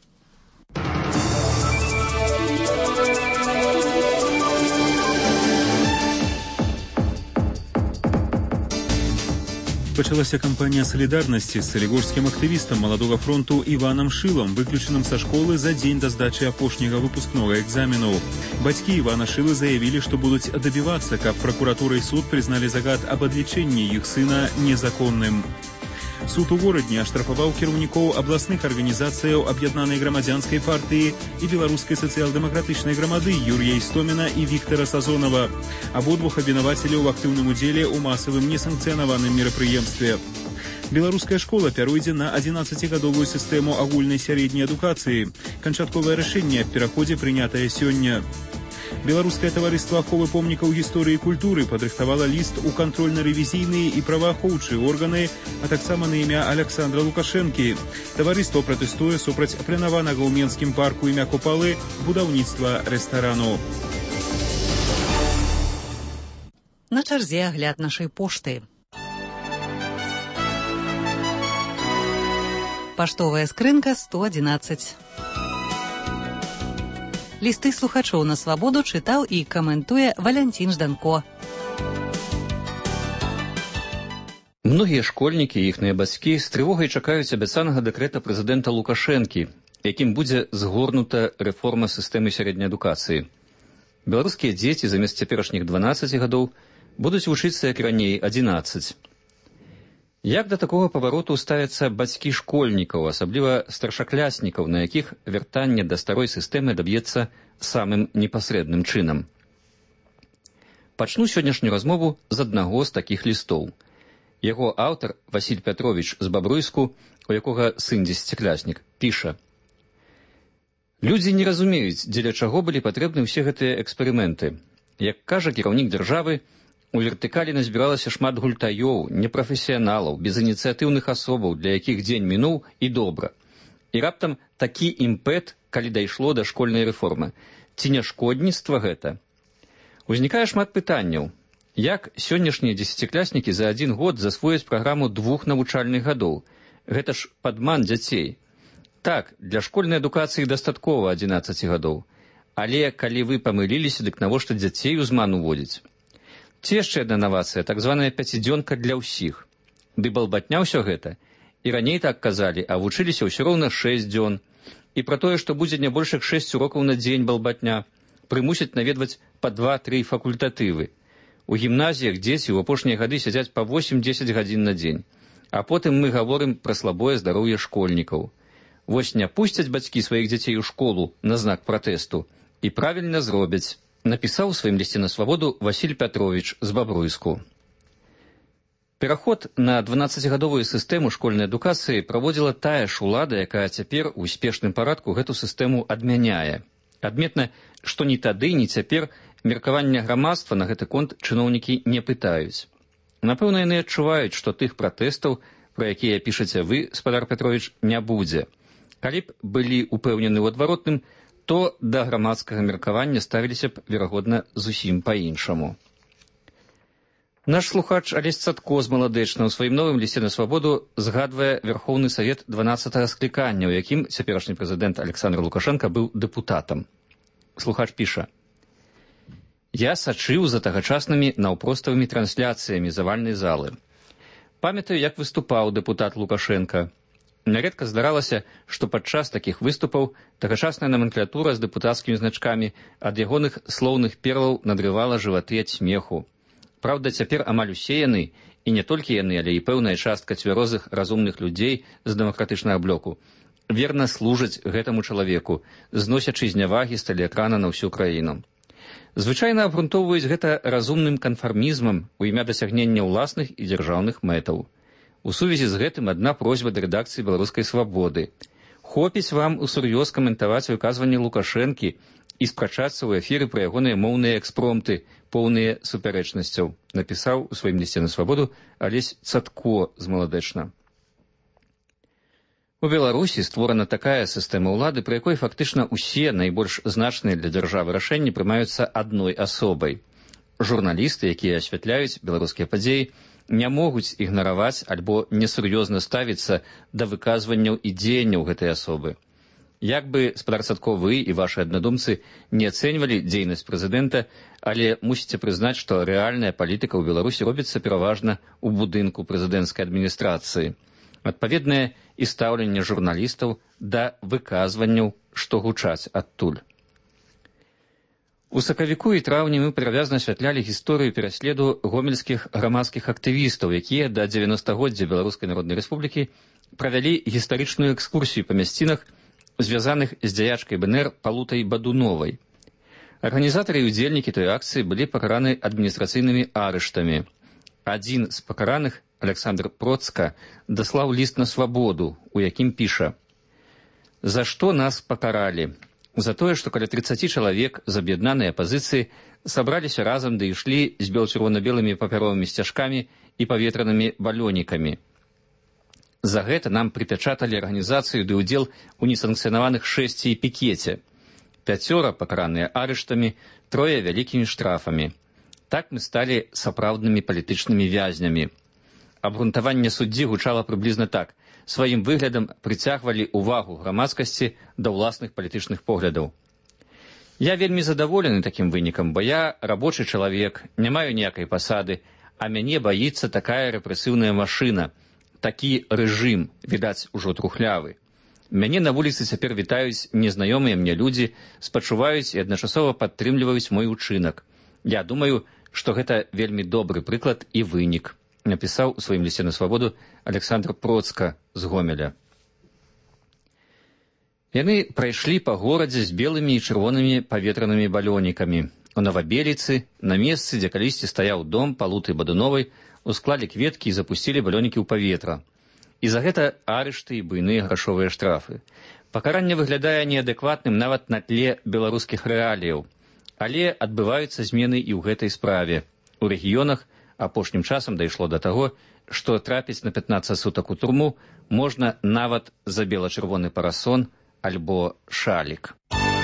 Пачалася кампанія салідарнасці з салігорскім актывістам маладога фронту Іванам Шылам, выключаным са школы за дзень да здачы апошняга выпускнога экзамену. Бацькі Івана Шылы заявілі, што будуць дабівацца, каб пракуратура і суд прызналі загад аб адлічэнні іх сына незаконным. Суд у горадні аштрафаваў кіраўнікоў абласных арганізацыяў аб'яднанай грамадзянскай партыі і беларускай сацыял-дэмакратычнай грамады Юрія Істоміна і Віктара Сазонава. Абодвух абвінавацілі ў актыўным удзеле ў масавым несанкцыянаваным мерапрыемстве. Беларуская школа пяройдзе на адзінаццацігадовую сістэму агульнай сярэдняй адукацыі. Канчатковае рашэнне аб пераходзе прынятае сёння. Беларускае таварыства аховы помнікаў гісторыі і культуры падрыхтавала ліст у кантрольна-рэвізійныя і праваахоўчыя органы, а таксама на імя Александра Лукашэнкі. Таварыства пратэстуе супраць планаванага ў Менскім парку імя Купалы будаўніцтва рэстарану. На чарзе агляд нашай пошты. Паштовая скрынка сто адзінаццаць. Лісты слухачоў на свабоду чытаў і каментуе Валянцін Жданко. Многія школьнікі і іхныя бацькі з трывогай чакаюць абяцанага дэкрэта прэзідэнта Лукашэнкі, якім будзе згорнута рэформа сістэмы сярэдняй адукацыі. Беларускія дзеці замест цяперашніх дванаццаці гадоў будуць вучыцца, як раней, адзінаццаць. Як да такога павароту ставяцца бацькі школьнікаў, асабліва старшакляснікаў, на якіх вяртанне да старой сістэмы даб'ецца самым непасрэдным чынам? Пачну сённяшнюю размову з аднаго з такіх лістоў. Яго аўтар, Васіль Пятровіч з Бабруйску, у якога сын дзесяцікляснік, піша: «Людзі не разумеюць, дзеля чаго былі патрэбны ўсе гэтыя эксперыменты. Як кажа кіраўнік дзяржавы, у вертыкалі назбіралася шмат гультаёў, непрафесіяналаў, безініцыятыўных асобаў, для якіх дзень мінуў і добра. І раптам такі імпэт, калі дайшло да школьнай рэформы. Ці не шкодніцтва гэта? Узнікае шмат пытанняў. Як сённяшнія дзесяцікляснікі за адзін год засвояць праграму двух навучальных гадоў? Гэта ж падман дзяцей. Так, для школьнай адукацыі дастаткова адзінаццаці гадоў. Але калі вы памыліліся, дык навошта дзяцей у зман уводзіць? Ці яшчэ адна навацыя, так званая пяцідзёнка для ўсіх. Ды балбатня ўсё гэта. І раней так казалі, а вучыліся ўсё роўна шэсць дзён. І пра тое, што будзе не больш як шэсць урокаў на дзень балбатня, прымусяць наведваць па два-тры факультатывы. У гімназіях дзеці ў апошнія гады сядзяць па восем-дзесяць гадзін на дзень. А потым мы гаворым пра слабое здароўе школьнікаў. Вось не пусцяць бацькі сваіх дзяцей у школу на знак пратэсту. І правільна зробяць. Напісаў у сваім лісце на свабоду Васіль Пятровіч з Бабруйску. Пераход на дванаццацігадовую сістэму школьнай адукацыі праводзіла тая ж улада, якая цяпер у спешным парадку гэту сістэму адмяняе. Адметна, што ні тады, ні цяпер меркавання грамадства на гэты конт чыноўнікі не пытаюць. Напэўна, яны адчуваюць, што тых пратэстаў, пра якія пішаце вы, спадар Пятровіч, не будзе. Калі б былі упэўнены ў адваротным, то да грамадскага меркавання ставіліся б, верагодна, зусім па-іншаму. Наш слухач Алесь Цатко з Маладэчна ў сваім новым лісце на свабоду згадвае Верхоўны Савет дванаццатага склікання, у якім цяперашні прэзідэнт Александр Лукашенко быў дэпутатам. Слухач піша: «Я сачыў за тагачаснымі наўпроставымі трансляцыямі завальнай залы. Памятаю, як выступаў дэпутат Лукашенко. Няредка здаралася, што падчас такіх выступаў тагачасная номенклатура з дэпутацкімі значкамі ад ягоных слоўных перлаў надрывала жываты ад смеху. Праўда, цяпер амаль усе яны, і не толькі яны, але і пэўная частка цвярозых разумных людзей з дэмакратычнага блоку, верна служаць гэтаму чалавеку, зносячы знявагі з тэлеэкрана на ўсю краіну. Звычайна абгрунтоўваюць гэта разумным канфармізмам у імя дасягнення ўласных і дзяржаўных мэтаў. У сувязі з гэтым адна просьба да рэдакцыі «Беларускай свабоды». Хопіць вам усур'ёз каментаваць выказванні Лукашэнкі і спрачацца ў эфіры пра ягоныя моўныя экспромты, поўныя супярэчнасцяў, напісаў у сваім лісце на свабоду Алесь Цатко з Маладэчна. У Беларусі створана такая сістэма ўлады, пры якой фактычна ўсе найбольш значныя для дзяржавы рашэнні прымаюцца адной асобай. Журналісты, якія асвятляюць беларускія падзеі, не могуць ігнараваць альбо несур'ёзна ставіцца да выказванняў і дзеянняў гэтай асобы. Як бы, спадар Цатко, вы і вашы аднадумцы не ацэньвалі дзейнасць прэзідэнта, але мусіце прызнаць, што рэальная палітыка ў Беларусі робіцца пераважна ў будынку прэзідэнцкай адміністрацыі. Адпаведнае і стаўленне журналістаў да выказванняў, што гучаць адтуль. У сакавіку і траўні мы падрабязна асвятлялі гісторыю пераследу гомельскіх грамадскіх актывістаў, якія да дзевяностагоддзя Беларускай Народнай Рэспублікі правялі гістарычную экскурсію па мясцінах, звязаных з дзяячкай бэ эн эр Палутай Бадуновай. Арганізатары і ўдзельнікі той акцыі былі пакараны адміністрацыйнымі арыштамі. Адзін з пакараных, Александр Процка, даслаў ліст на свабоду, у якім піша: «За што нас пакаралі? За тое, што каля трыццаці чалавек з аб'яднанай апазіцыі сабраліся разам ды ішлі з бел-чырвона-белымі папяровымі сцяжкамі і паветранымі балёнікамі. За гэта нам прыпячаталі арганізацыю ды ўдзел у несанкцыянаваных шэсці і пікеце. Пяцёра пакараныя арыштамі, трое вялікімі штрафамі. Так мы сталі сапраўднымі палітычнымі вязнямі. Абгрунтаванне суддзі гучала прыблізна так. Сваім выглядам прыцягвалі ўвагу грамадскасці да ўласных палітычных поглядаў. Я вельмі задаволены такім вынікам, бо я рабочы чалавек, не маю ніякай пасады, а мяне баіцца такая рэпрэсіўная машына, такі рэжым, відаць, ужо трухлявы. Мяне на вуліцы цяпер вітаюць незнаёмыя мне людзі, спачуваюць і адначасова падтрымліваюць мой учынак. Я думаю, што гэта вельмі добры прыклад і вынік, напісаў у сваім лісце на свабоду Александр Процка з Гомеля. Яны прайшлі па горадзе з белымі і чырвонымі паветранымі балёнікамі. У Новабеліцы, на месцы, дзе калісьці стаяў дом Палуты Бадуновай, усклалі кветкі і запусцілі балёнікі ў паветра. І за гэта арышты і буйныя грашовыя штрафы. Пакаранне выглядае неадэкватным нават на тле беларускіх рэаліяў. Але адбываюцца змены і ў гэтай справе. У рэгіёнах апошнім часам дайшло да таго, што трапіць на пятнаццаць сутак у турму можна нават за бела-чырвоны парасон альбо шалік.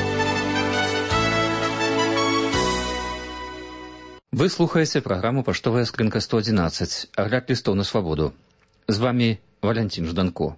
Вы слухаеце праграму «Паштовая скрынка сто адзінаццаць», агляд лістоў на свабоду. З вамі Валянцін Жданко.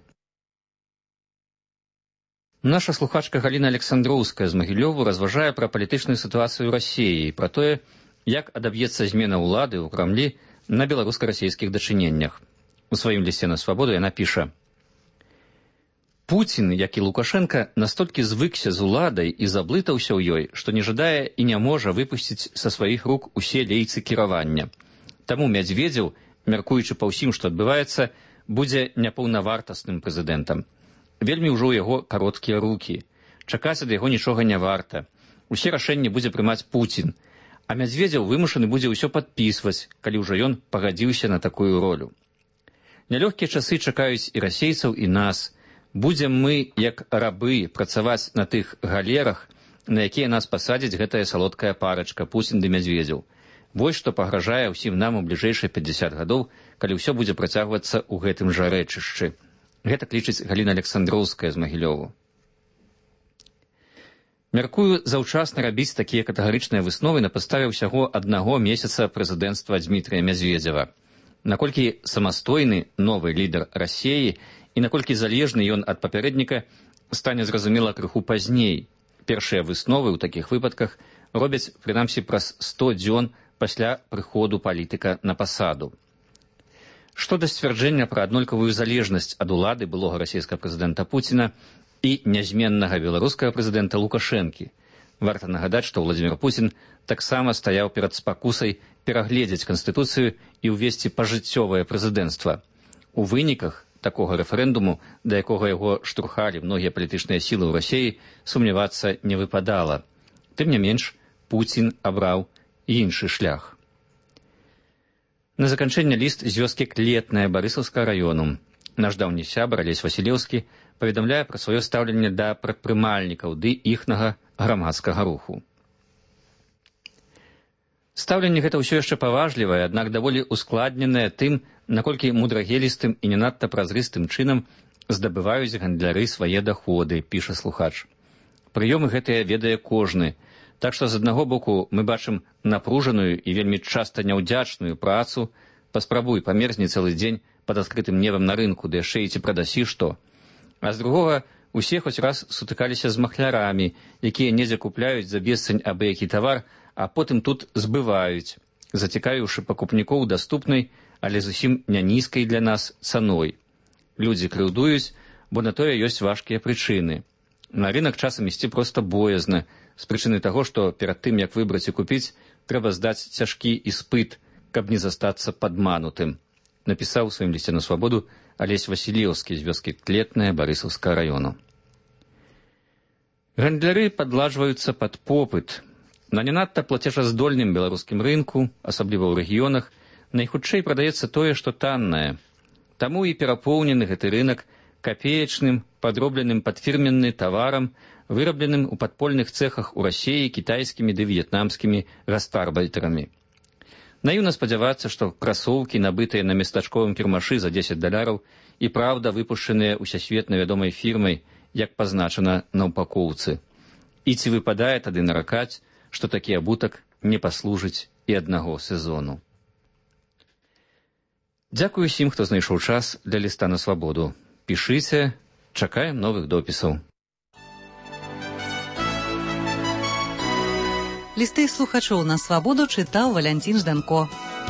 Наша слухачка Галіна Александроўская з Магілёву разважае пра палітычную сітуацыю ў Расіі і пра тое, як адаб'ецца змена ўлады ў Крамлі на беларуска-расійскіх дачыненнях. У сваім лісце на свабоду яна піша: Пуцін, як і Лукашенка, настолькі звыкся з уладай і заблытаўся ў ёй, што не жадае і не можа выпусціць са сваіх рук усе лейцы кіравання. Таму Мядзведзеў, мяркуючы па ўсім, што адбываецца, будзе няпаўнавартасным прэзідэнтам. Вельмі ўжо ў яго кароткія рукі. Чакаць ад яго нічога не варта. Усе рашэнні будзе прымаць Пуцін, а Мядзведзеў вымушаны будзе ўсё падпісваць, калі ўжо ён пагадзіўся на такую ролю. Нялёгкія часы чакаюць і расейцаў, і нас. Будзем мы, як рабы, працаваць на тых галерах, на якія нас пасадзіць гэтая салодкая парачка Пуцін ды Мядзведзеў. Вось што пагражае ўсім нам у бліжэйшыя пятьдесят гадоў, калі ўсё будзе працягвацца ў гэтым жа рэчышчы. Гэта клічыць Галіна Александроўская з Магілёву. Мяркую заўчасна рабіць такія катэгарычныя высновы на падставе ўсяго аднаго месяца прэзідэнцтва Дзмітрыя Мядзведзева. Наколькі самастойны новы лідар Расіі і наколькі залежны ён ад папярэдніка, стане зразумела крыху пазней. Першыя высновы ў такіх выпадках робяць прынамсі праз сто дзён пасля прыходу палітыка на пасаду. Што да сцвярджэння пра аднолькавую залежнасць ад улады былога расійскага прэзідэнта Пуціна і нязменнага беларускага прэзідэнта Лукашэнкі, варта нагадаць, што Владзімір Пуцін таксама стаяў перад спакусай перагледзець канстытуцыю і ўвесці пажыццёвае прэзідэнцтва. У выніках такога рэферэндуму, да якога яго штурхалі многія палітычныя сілы ў Расіі, сумнявацца не выпадала. Тым не менш, Пуцін абраў іншы шлях. На заканчэнне ліст з вёскі Клетная Барысаўскага раёну. Наш даўні сябар Алесь Васілеўскі паведамляе пра сваё стаўленне да прадпрымальнікаў ды іхнага грамадскага руху. Стаўленне гэта ўсё яшчэ паважлівае, аднак даволі ускладненае тым, наколькі мудрагелістым і не надта празрыстым чынам здабываюць гандляры свае даходы, піша слухач. Прыёмы гэтыя ведае кожны. Так што з аднаго боку мы бачым напружаную і вельмі часта няўдзячную працу, паспрабуй памерзні цэлы дзень пад адкрытым небам на рынку, ды яшчэ і ці прадасі што. А з другога, усе хоць раз сутыкаліся з махлярамі, якія недзе купляюць за бесцань абы які тавар, а потым тут збываюць, зацікавіўшы пакупнікоў даступнай, але зусім не нізкай для нас цаной. Людзі крыўдуюць, бо на тое ёсць важкія прычыны. На рынак часам ісці проста боязна, з прычыны таго, што перад тым, як выбраць і купіць, трэба здаць цяжкі іспыт, каб не застацца падманутым, напісаў у сваім лісце на свабоду Алесь Васілеўскі з вёскі Клетная Барысаўскага раёну. Гандляры падладжваюцца пад попыт. На не надта плацежаздольным беларускім рынку, асабліва ў рэгіёнах, найхутчэй прадаецца тое, што таннае. Таму і перапоўнены гэты рынак капеечным, падробленым пад фірменны таварам, вырабленым у падпольных цэхах у Расіі кітайскімі ды в'етнамскімі гастарбайтэрамі. Наіўна спадзявацца, што красоўкі, набытыя на местачковым кірмашы за дзесяць даляраў, і праўда выпушчаныя усесветна вядомай фірмай, як пазначана на упакоўцы. І ці выпадае тады наракаць, што такі абутак не паслужыць і аднаго сезону. Дзякую усім, хто знайшоў час для ліста на свабоду. Пішыце, чакаем новых допісаў. Лісты слухачоў на свабоду чытаў Валянцін Жданко.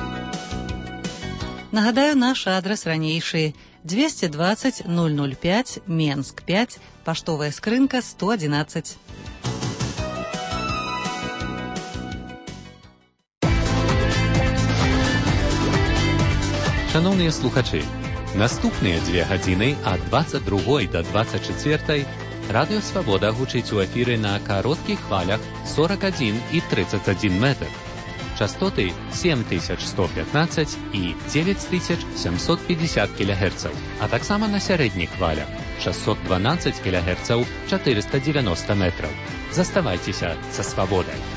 Нагадаю, наш адрас ранейшы двести двадцать ноль ноль пять, Менск пять, паштовая скрынка сто одиннадцать. Шановныя слухачы, наступныя дзве гадзіны ад двадцать другой да двадцать чацвёртай Радыё Свабода гучыць у эфіры на кароткіх хвалях сорок один і тридцать один метр. Частоты семь тысяч сто пятнадцать і девять тысяч семьсот пятьдесят килогерцаў, а таксама на сярэдніх хвалях шестьсот двенадцать килогерцаў, четыреста девяносто метров. Заставайцеся са свабодай.